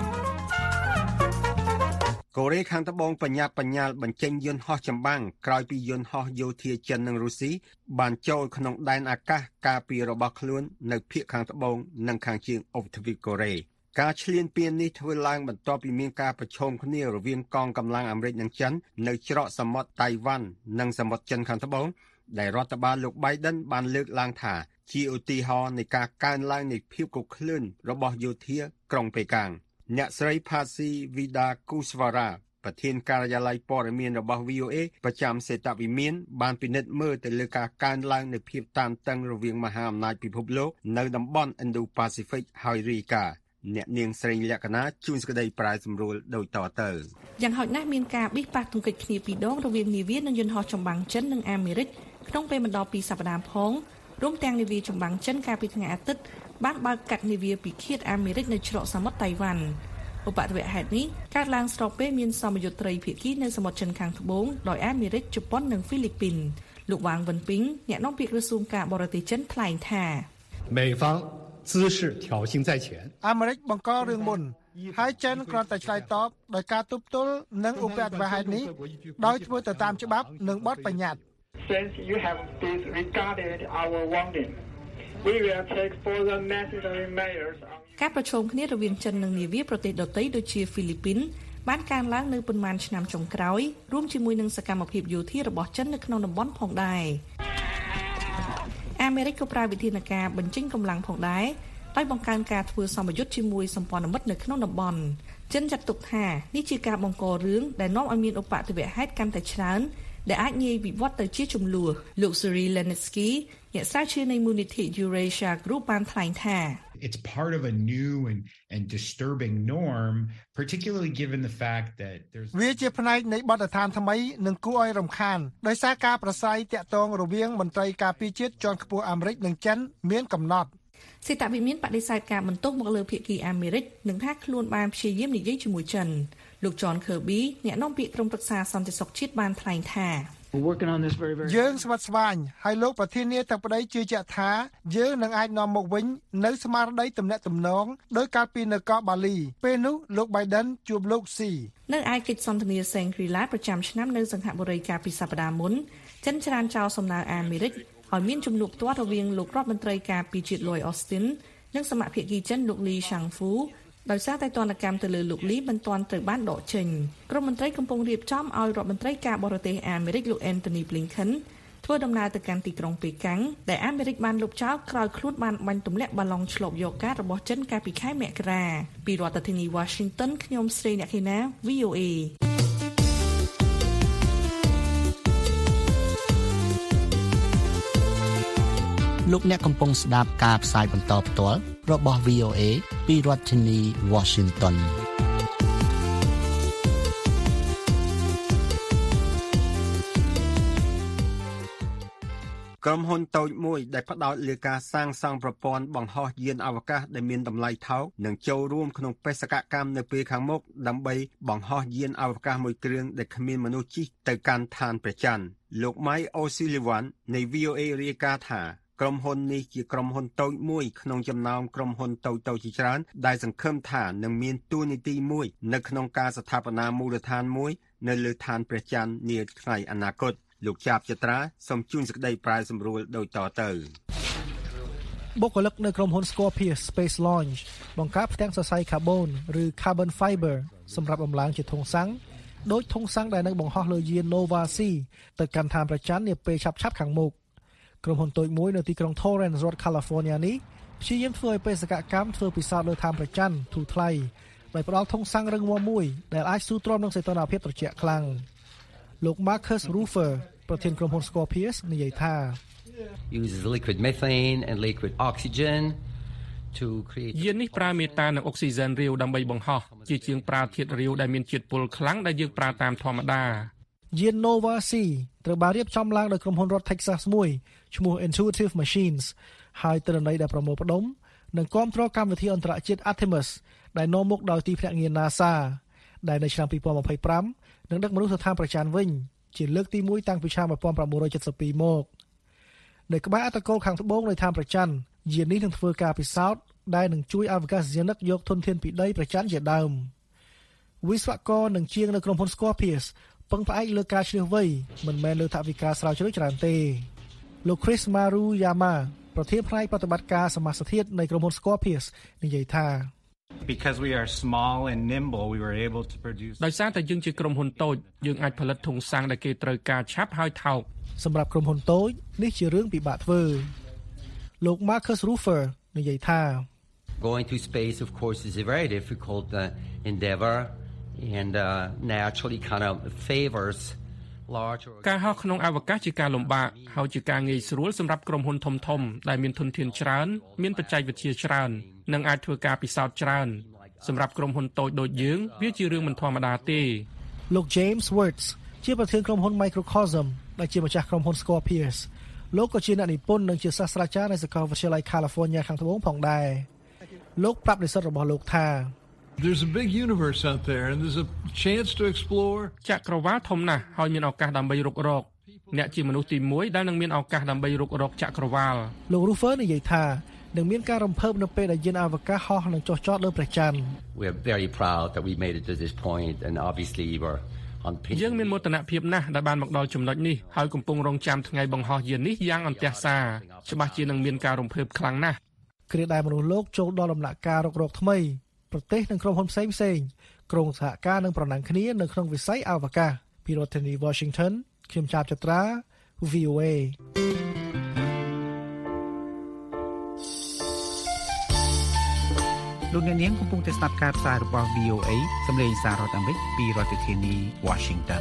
កូរ៉េខាងត្បូងបញ្ញាបញ្ញាលបញ្ចេញយន្តហោះចម្បាំងក្រោយពីយន្តហោះយោធាចិននិងរុស្ស៊ីបានចូលក្នុងដែនអាកាសការពាររបស់ខ្លួននៅភាគខាងត្បូងនិងខាងជើងអូបទ្វីបកូរ៉េការឈ្លានពាននេះធ្វើឡើងបន្ទាប់ពីមានការប្រឈមគ្នារវាងកងកម្លាំងអាមេរិកនិងចិននៅច្រកសមុទ្រតៃវ៉ាន់និងសមុទ្រចិនខាងត្បូងដែលរដ្ឋបាលលោក Biden បានលើកឡើងថាជាឧទាហរណ៍នៃការកើនឡើងនៃភាពកក្លឿនរបស់យោធាក្រុងប៉េកាំងអ្នកស្រី Phasi Vidakuswara ប្រធានការិយាល័យព័ត៌មានរបស់ វី អូ เอ ប្រចាំសេតវិមានបានពិនិត្យមើលទៅលើការកើនឡើងនៃភាពតានតឹងរវាងមហាអំណាចពិភពលោកនៅតំបន់ Indo-Pacific ហើយរាយការណ៍អ្នកនាងស្រីលក្ខណាជួនសេចក្តីប្រាយសម្រួលដូចតទៅយ៉ាងហោចណាស់មានការបិទប៉ះទង្គិចគ្នាពីរដងរវាងនាវានិងយន្តហោះចម្បាំងចិននិងអាមេរិកក្នុងពេលមិនដល់ពីសប្តាហ៍ផងរួមទាំងនាវាចម្បាំងចិនកាលពីថ្ងៃអាទិត្យបានបើកកាត់នាវាពិឃាតអាមេរិកនៅច្រកសមុទ្រតៃវ៉ាន់ឧបទ្ទវហេតុនេះកើតឡើងស្របពេលមានសមយុទ្ធត្រីភាគីនៅសមុទ្រចិនខាងត្បូងដោយអាមេរិកជប៉ុននិងហ្វីលីពីនលោកវ៉ាងវិនពីងអ្នកនាំពាក្យក្រសួងការបរទេសចិនថ្លែងថា美方姿势挑衅在前អាមេរិកបង្ករឿងមុនហើយចិនគ្រាន់តែឆ្លើយតបដោយការទប់ទល់នឹងឧបទ្ទវហេតុនេះដោយធ្វើទៅតាមច្បាប់និងបទបញ្ញត្តិ Since you have disregarded our warning, we will take further necessary measures. ការប្រជុំគ្នារវាងចិននិងនាវាប្រទេសដទៃដូចជាហ្វីលីពីនបានកើនឡើងនៅប៉ុន្មានឆ្នាំចុងក្រោយរួមជាមួយនឹងសកម្មភាពយោធារបស់ចិននៅក្នុងតំបន់ផងដែរអាមេរិកក៏ប្រើវិធានការបញ្ចេញកម្លាំងផងដែរដោយបង្កើនការធ្វើសម្ពយុទ្ធជាមួយសម្ព័ន្ធមិត្តនៅក្នុងតំបន់ចិនចាត់ទុកថានេះជាការបង្ករឿងដែលនាំឲ្យមានឧបទ្ទវហេតុកាន់តែច្រើនដែលអាចងាយវិវត្តទៅជាជម្លោះលោក Cyril Lenetsky អ្នកស្រាវជ្រាវនៃមូលនិធិ Eurasia Group បានថ្លែងថា It's part of a new and and disturbing norm, particularly given the fact that there's វាជាផ្នែកនៃបទដ្ឋានថ្មីនិងគួរឲ្យរំខានដោយសារការប្រស្រ័យតាក់ទងរវាងមន្ត្រីការពារជាតិជាន់ខ្ពស់អាមេរិកនិងចិនមានកំណត់សេតវិមានបដិសេធការបន្ទោសមកលើភាគីអាមេរិកនិងថាខ្លួនបានព្យាយាមនិយាយជាមួយចិនលោក John Kirby អ្នកនាំពាក្យក្រុមប្រឹក្សាសន្តិសុខជាតិបានថ្លែងថាយើងស្វិតស្វាញហើយលោកប្រធានាធិបតីជឿជាក់ថាយើងនឹងអាចនាំមកវិញនៅស្មារតីទំនាក់ទំនងដោយកាលពីនៅកោះបាលីពេលនោះលោក Biden ជួបលោក Xi នៅឯកិច្ចសន្ទនា Shangri-La ប្រចាំឆ្នាំនៅសង្ហបុរីកាលពីសប្តាហ៍មុនចិនច្រានចោលសំណើអាមេរិកហើយមានជំនួបផ្ទាល់រវាងលោករដ្ឋមន្ត្រីការពារជាតិ Lloyd Austin និងសមាភិកចិនលោក Li Shangfuដោយសារតែទណ្ឌកម្មទៅលើលោកលីមិនទាន់ត្រូវបានដកចេញក្រុមមន្ត្រីកំពុងរៀបចំឲ្យរដ្ឋមន្ត្រីការបរទេសអាមេរិកលោក Antony Blinken ធ្វើដំណើរទៅកាន់ទីក្រុងប៉េកាំងដែលអាមេរិកបានលុបចោលក្រោយខ្លួនបានបាញ់ទម្លាក់បាឡុងឆ្លប់យកកាតរបស់ចិនកាលពីខែមករាពីរដ្ឋធានី Washington ខ្ញុំស្រីអ្នកខេណា វី អូ เอលោកអ្នកកំពុងស្ដាប់ការផ្សាយបន្តផ្ទាល់របស់ វី អូ เอ ពីរដ្ឋធានី Washington ក្រុមហ៊ុនតូចមួយដែលផ្ដោតលើការសាងសង់ប្រព័ន្ធបង្ហោះយានអវកាសដែលមានតម្លៃថោកនឹងចូលរួមក្នុងបេសកកម្មនៅពេលខាងមុខដើម្បីបង្ហោះយានអវកាសមួយគ្រឿងដែលគ្មានមនុស្សជិះទៅកាន់ឋានព្រះច័ន្ទលោក Mike O'Sullivan នៃ វី អូ เอ រាយការណ៍ថាក្រុមហ៊ុននេះជាក្រុមហ៊ុនតូចមួយក្នុងចំណោមក្រុមហ៊ុនតូចៗជាច្រើនដែលសង្ឃឹមថានឹងមានតួនាទីមួយនៅក្នុងការស្ថាបនាមូលដ្ឋានមួយនៅលើឋានព្រះច័ន្ទនាថ្ងៃអនាគតលោកជាបចត្រាសូមជូនសេចក្តីប្រាយសម្រួលដូចតទៅបុគ្គលិកនៅក្រុមហ៊ុន Scorpius Space Launch បង្កើតផ្ទាំងសរសៃ Carbon ឬ Carbon Fiber សម្រាប់បំឡើងជាធុងសាំងដោយធុងសាំងដែលនឹងបង្ហោះលើយាន Nova C ទៅកាន់ឋានព្រះច័ន្ទនាពេលឆាប់ៗខាងមុខក្រុមហ៊ុនតូចមួយនៅទីក្រុង Torrance រដ្ឋ California នេះព្យាយាមធ្វើឲ្យបេសកកម្មធ្វើពិសោធន៍លើឋានព្រះច័ន្ទធូរថ្លៃដោយផ្ដល់ធុងសាំងរឹងមាំមួយដែលអាចស៊ូទ្រាំនឹងសីតុណ្ហភាពត្រជាក់ខ្លាំងលោក Marcus Rufer ប្រធានក្រុមហ៊ុន Scorpius និយាយថា uses liquid methane and liquid oxygen to create យាននេះប្រើមេតានិងអុកស៊ីហ្សែនរាវដើម្បីបង្ហោះជាជាងប្រើធាតុរាវដែលមានជាតិពុលខ្លាំងដែលយើងប្រើតាមធម្មតាយាន Nova C ត្រូវបានរៀបចំឡើងដោយក្រុមហ៊ុនរដ្ឋ Texas មួយឈ្មោះ Intuitive Machines ហើយទិន្នន័យដែលប្រមូលផ្ដុំនិងគាំទ្រកម្មវិធីអន្តរជាតិ Artemis ដែលនាំមុខដោយទីភ្នាក់ងារ NASA ដែលនៅឆ្នាំពីរពាន់ម្ភៃប្រាំនឹងដឹកមនុស្សទៅឋានព្រះច័ន្ទវិញជាលើកទីមួយតាំងពីឆ្នាំmột nghìn chín trăm七十二មកនៅក្បែរអត្តកូលខាងត្បូងនៃឋានព្រះច័ន្ទយាននេះនឹងធ្វើការពិសោធន៍ដែលនឹងជួយអវកាសយានិកយកធនធានពីដីព្រះច័ន្ទជាដើមវិស្វករនិងជាងនៅក្រុមហ៊ុន Scorpius ពឹងផ្អែកលើការឈ្លាសវៃមិនមែនលើថវិកាស្រាវជ្រាវច្រើនទេលោក Chris Maruyama ប្រធានផ្នែកប្រតិបត្តិការសមាសធាតុនៃក្រុមហ៊ុន Scorpius និយាយថា Because we are small and nimble, we were able to produce ដោយសារតែយើងជាក្រុមហ៊ុនតូចយើងអាចផលិតធុងសាំងដែលគេត្រូវការឆាប់ហើយថោកសម្រាប់ក្រុមហ៊ុនតូចនេះជារឿងពិបាកធ្វើលោក Marcus Rufer និយាយថា Going to space of course is a very difficult uh, endeavor and uh, naturally kind of favors large ការហោះក្នុងអវកាសជាការលំបាកហើយជាការងាយស្រួលសម្រាប់ក្រុមហ៊ុនធំៗដែលមានធនធានច្រើនមានបច្ចេកវិទ្យាច្រើននិងអាចធ្វើការពិសោធន៍ច្រើនសម្រាប់ក្រុមហ៊ុនតូចដូចយើងវាជារឿងមិនធម្មតាទេលោក James Words ជាប្រធានក្រុមហ៊ុន Microcosm ដែលជាម្ចាស់ក្រុមហ៊ុន Scorpius លោកក៏ជាអ្នកនិពន្ធនិងជាសាស្ត្រាចារ្យនៅសាកលវិទ្យាល័យ California ខាងត្បូងផងដែរលោកប្រាប់និស្សិតរបស់លោកថា There's a big universe out there and there's a chance to explore ចក្រវាឡធំណាស់ហើយមានឱកាសដើម្បីរុករកអ្នកជាមនុស្សទីមួយដែលនឹងមានឱកាសដើម្បីរុករកចក្រវាឡលោក Rufer និយាយថានឹងមានការរំភើបនៅពេលដែលយានអវកាសហោះនឹងចុះចតលើព្រះច័ន្ទ We're very proud that we made it to this point and obviously we're on pace យើងមានមោទនភាពណាស់ដែលបានមកដល់ចំណុចនេះហើយកំពុងរងចាំថ្ងៃបង្ហោះយាននេះយ៉ាងអន្ទះសារច្បាស់ជានឹងមានការរំភើបខ្លាំងណាស់គ្រាដែលមនុស្សលោកចូលដល់ដំណាក់កាលរុករកថ្មីប្រទេសនិងក្រុមហ៊ុនផ្សេងផ្សេងក្រុងសហការនឹងប្រណាំងគ្នានៅក្នុងវិស័យអវកាសពីរដ្ឋធានី Washington ខ្ញុំចាប់ចត្រា វី អូ เอលោកអ្នកនាងកំពុងតែស្ដាប់ការផ្សាយរបស់ វី អូ เอ សម្លេងសាររដ្ឋអាមេរិកពីរដ្ឋធានី Washington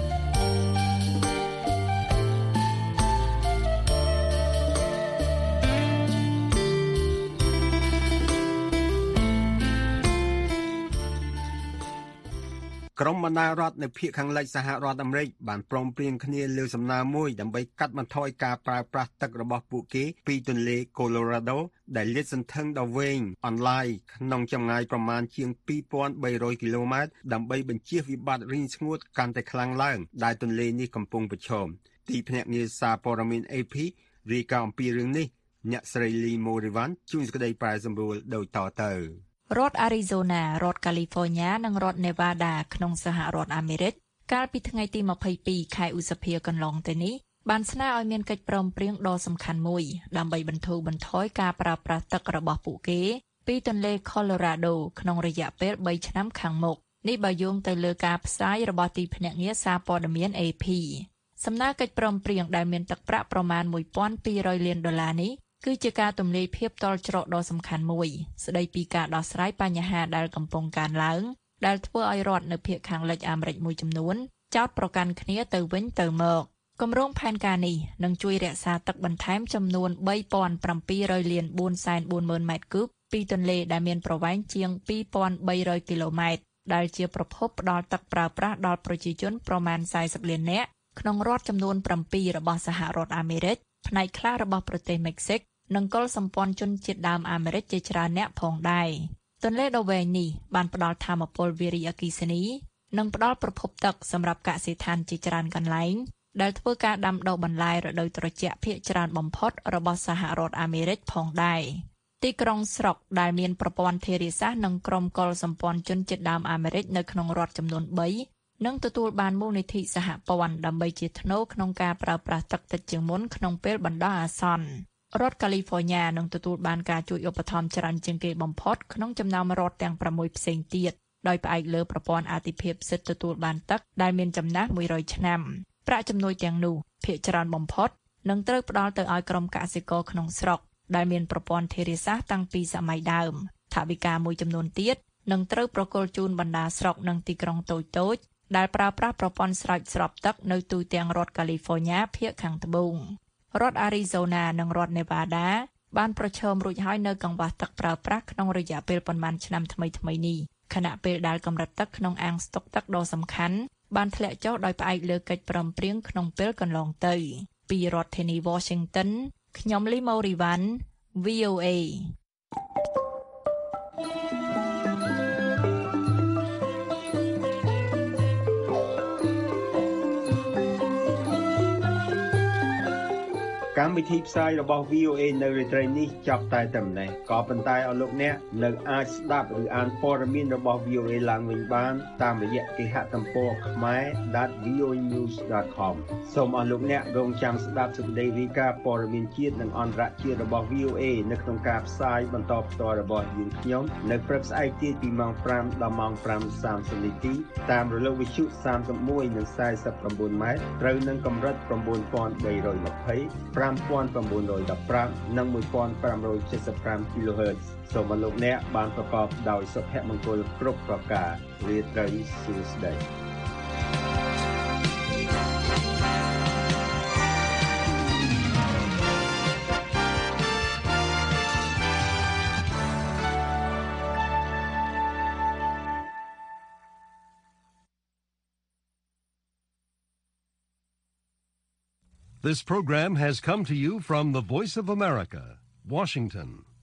ក្រុមបណ្ដារដ្ឋនៅភាគខាងលិចសហរដ្ឋអាមេរិកបានព្រមព្រៀងគ្នាលើសំណើមួយដើម្បីកាត់បន្ថយការប្រើប្រាស់ទឹករបស់ពួកគេពីទន្លេ Colorado ដែលលាតសន្ធឹងដ៏វែងអន្លាយក្នុងចម្ងាយប្រមាណជាងពីរពាន់បីរយគីឡូម៉ែត្រដើម្បីបញ្ជៀសវិបត្តិរីងស្ងួតកាន់តែខ្លាំងឡើងដែលទន្លេនេះកំពុងប្រឈមទីភ្នាក់ងារសារព័ត៌មាន เอ พี រាយការណ៍អំពីរឿងនេះអ្នកស្រី Lee Morivan ជួយសេចក្តីប្រែសម្រួលដូចតទៅរដ្ឋ Arizona រដ្ឋ California និងរដ្ឋ Nevada ក្នុងសហរដ្ឋអាមេរិកកាលពីថ្ងៃទីម្ភៃពីរខែឧសភាកន្លងទៅនេះបានស្នើឲ្យមានកិច្ចព្រមព្រៀងដ៏សំខាន់មួយដើម្បីបន្ធូរបន្ថយការប្រើប្រាស់ទឹករបស់ពួកគេពីទន្លេ Colorado ក្នុងរយៈពេលបីឆ្នាំខាងមុខនេះបើយោងទៅលើការផ្សាយរបស់ទីភ្នាក់ងារសារព័ត៌មាន เอ พี សំណើកិច្ចព្រមព្រៀងដែលមានទឹកប្រាក់ប្រមាណមួយពាន់ពីររយលានដុល្លារនេះគឺជាការទម្លាយភាពតល់ច្រកដ៏សំខាន់មួយស្ដីពីការដោះស្រាយបញ្ហាដែលកំពុងកើនឡើងដែលធ្វើឲ្យរដ្ឋនៅភាគខាងលិចអាមេរិកមួយចំនួនចោទប្រកាន់គ្នាទៅវិញទៅមកគម្រោងផែនការនេះនឹងជួយរក្សាទឹកបន្ថែមចំនួនបីពាន់ប្រាំពីររយលានបួនសែនបួនម៉ឺនម៉ែត្រគូបពីទន្លេដែលមានប្រវែងជាងពីរពាន់បីរយគីឡូម៉ែត្រដែលជាប្រភពផ្ដល់ទឹកប្រើប្រាស់ដល់ប្រជាជនប្រមាណសែនសិបលាននាក់ក្នុងរដ្ឋចំនួនប្រាំពីររបស់សហរដ្ឋអាមេរិកផ្នែកខ្លះរបស់ប្រទេសមិចស៊ិកនិងកុលសម្ព័ន្ធជនជាតិដើមអាមេរិកជាច្រើនអ្នកផងដែរទន្លេដ៏វែងនេះបានផ្ដល់ថាមពលវារីអគ្គិសនីនិងផ្ដល់ប្រភពទឹកសម្រាប់កសិដ្ឋានជាច្រើនកន្លែងដែលធ្វើការដាំដុះបន្លែរដូវត្រជាក់ភាគច្រើនបំផុតរបស់សហរដ្ឋអាមេរិកផងដែរទីក្រុងស្រុកដែលមានប្រព័ន្ធធារាសាស្ត្រនិងក្រុមកុលសម្ព័ន្ធជនជាតិដើមអាមេរិកនៅក្នុងរដ្ឋចំនួនបីនឹងទទួលបានមូលនិធិសហព័ន្ធដើម្បីជាថ្នូរក្នុងការប្រើប្រាស់ទឹកតិចជាងមុនក្នុងពេលបណ្ដោះអាសន្នរដ្ឋ California នឹងទទួលបានការជួយឧបត្ថម្ភច្រើនជាងគេបំផុតក្នុងចំណោមរដ្ឋទាំងប្រាំមួយផ្សេងទៀតដោយផ្អែកលើប្រព័ន្ធអាទិភាពសិទ្ធិទទួលបានទឹកដែលមានចំណាស់មួយរយឆ្នាំប្រាក់ជំនួយទាំងនោះភាគច្រើនបំផុតនឹងត្រូវផ្ដល់ទៅឲ្យក្រុមកសិករក្នុងស្រុកដែលមានប្រព័ន្ធធារាសាស្ត្រតាំងពីសម័យដើមថវិកាមួយចំនួនទៀតនឹងត្រូវប្រគល់ជូនបណ្ដាស្រុកនិងទីក្រុងតូចៗដែលប្រើប្រាស់ប្រព័ន្ធស្រោចស្រពទឹកនៅទូទាំងរដ្ឋ California ភាគខាងត្បូងរដ្ឋ Arizona និងរដ្ឋ Nevada បានប្រឈមរួចហើយនៅកង្វះទឹកប្រើប្រាស់ក្នុងរយៈពេលប៉ុន្មានឆ្នាំថ្មីៗនេះខណៈពេលដែលកម្រិតទឹកក្នុងអាងស្តុកទឹកដ៏សំខាន់បានធ្លាក់ចុះដោយផ្អែកលើកិច្ចព្រមព្រៀងក្នុងពេលកន្លងទៅពីរដ្ឋធានី Washington ខ្ញុំ Lee Morivan វី អូ เอកម្មវិធីផ្សាយរបស់ វី អូ เอ នៅរាត្រីនេះចប់តែតែប៉ុណ្ណេះក៏ប៉ុន្តែអស់លោកអ្នកនៅអាចស្ដាប់ឬអានព័ត៌មានរបស់ វី អូ เอ ឡើងវិញបានតាមរយៈគេហទំព័រ khmer dot v o a news dot com សូមអស់លោកអ្នករងចាំស្ដាប់សេចក្តីរាយការណ៍ព័ត៌មានជាតិនិងអន្តរជាតិរបស់ វី អូ เอ នៅក្នុងការផ្សាយបន្តផ្ទាល់របស់យើងខ្ញុំនៅព្រឹកស្អែកទៀតពីម៉ោងប្រាំដល់ម៉ោងប្រាំសាមសិបនាទីតាមរលកវិទ្យុសាមសិបមួយនិងសែនសិប៩ម៉ែត្រត្រូវនឹងកម្រិត៩,៣២០ 5 five thousand nine hundred fifteen និង one thousand five hundred seventy-five គីឡូហឺត សូមឲ្យលោកអ្នកបានប្រកបដោយសុភមង្គលគ្រប់ប្រការរាត្រីសួស្តី This program has come to you from the Voice of America, Washington.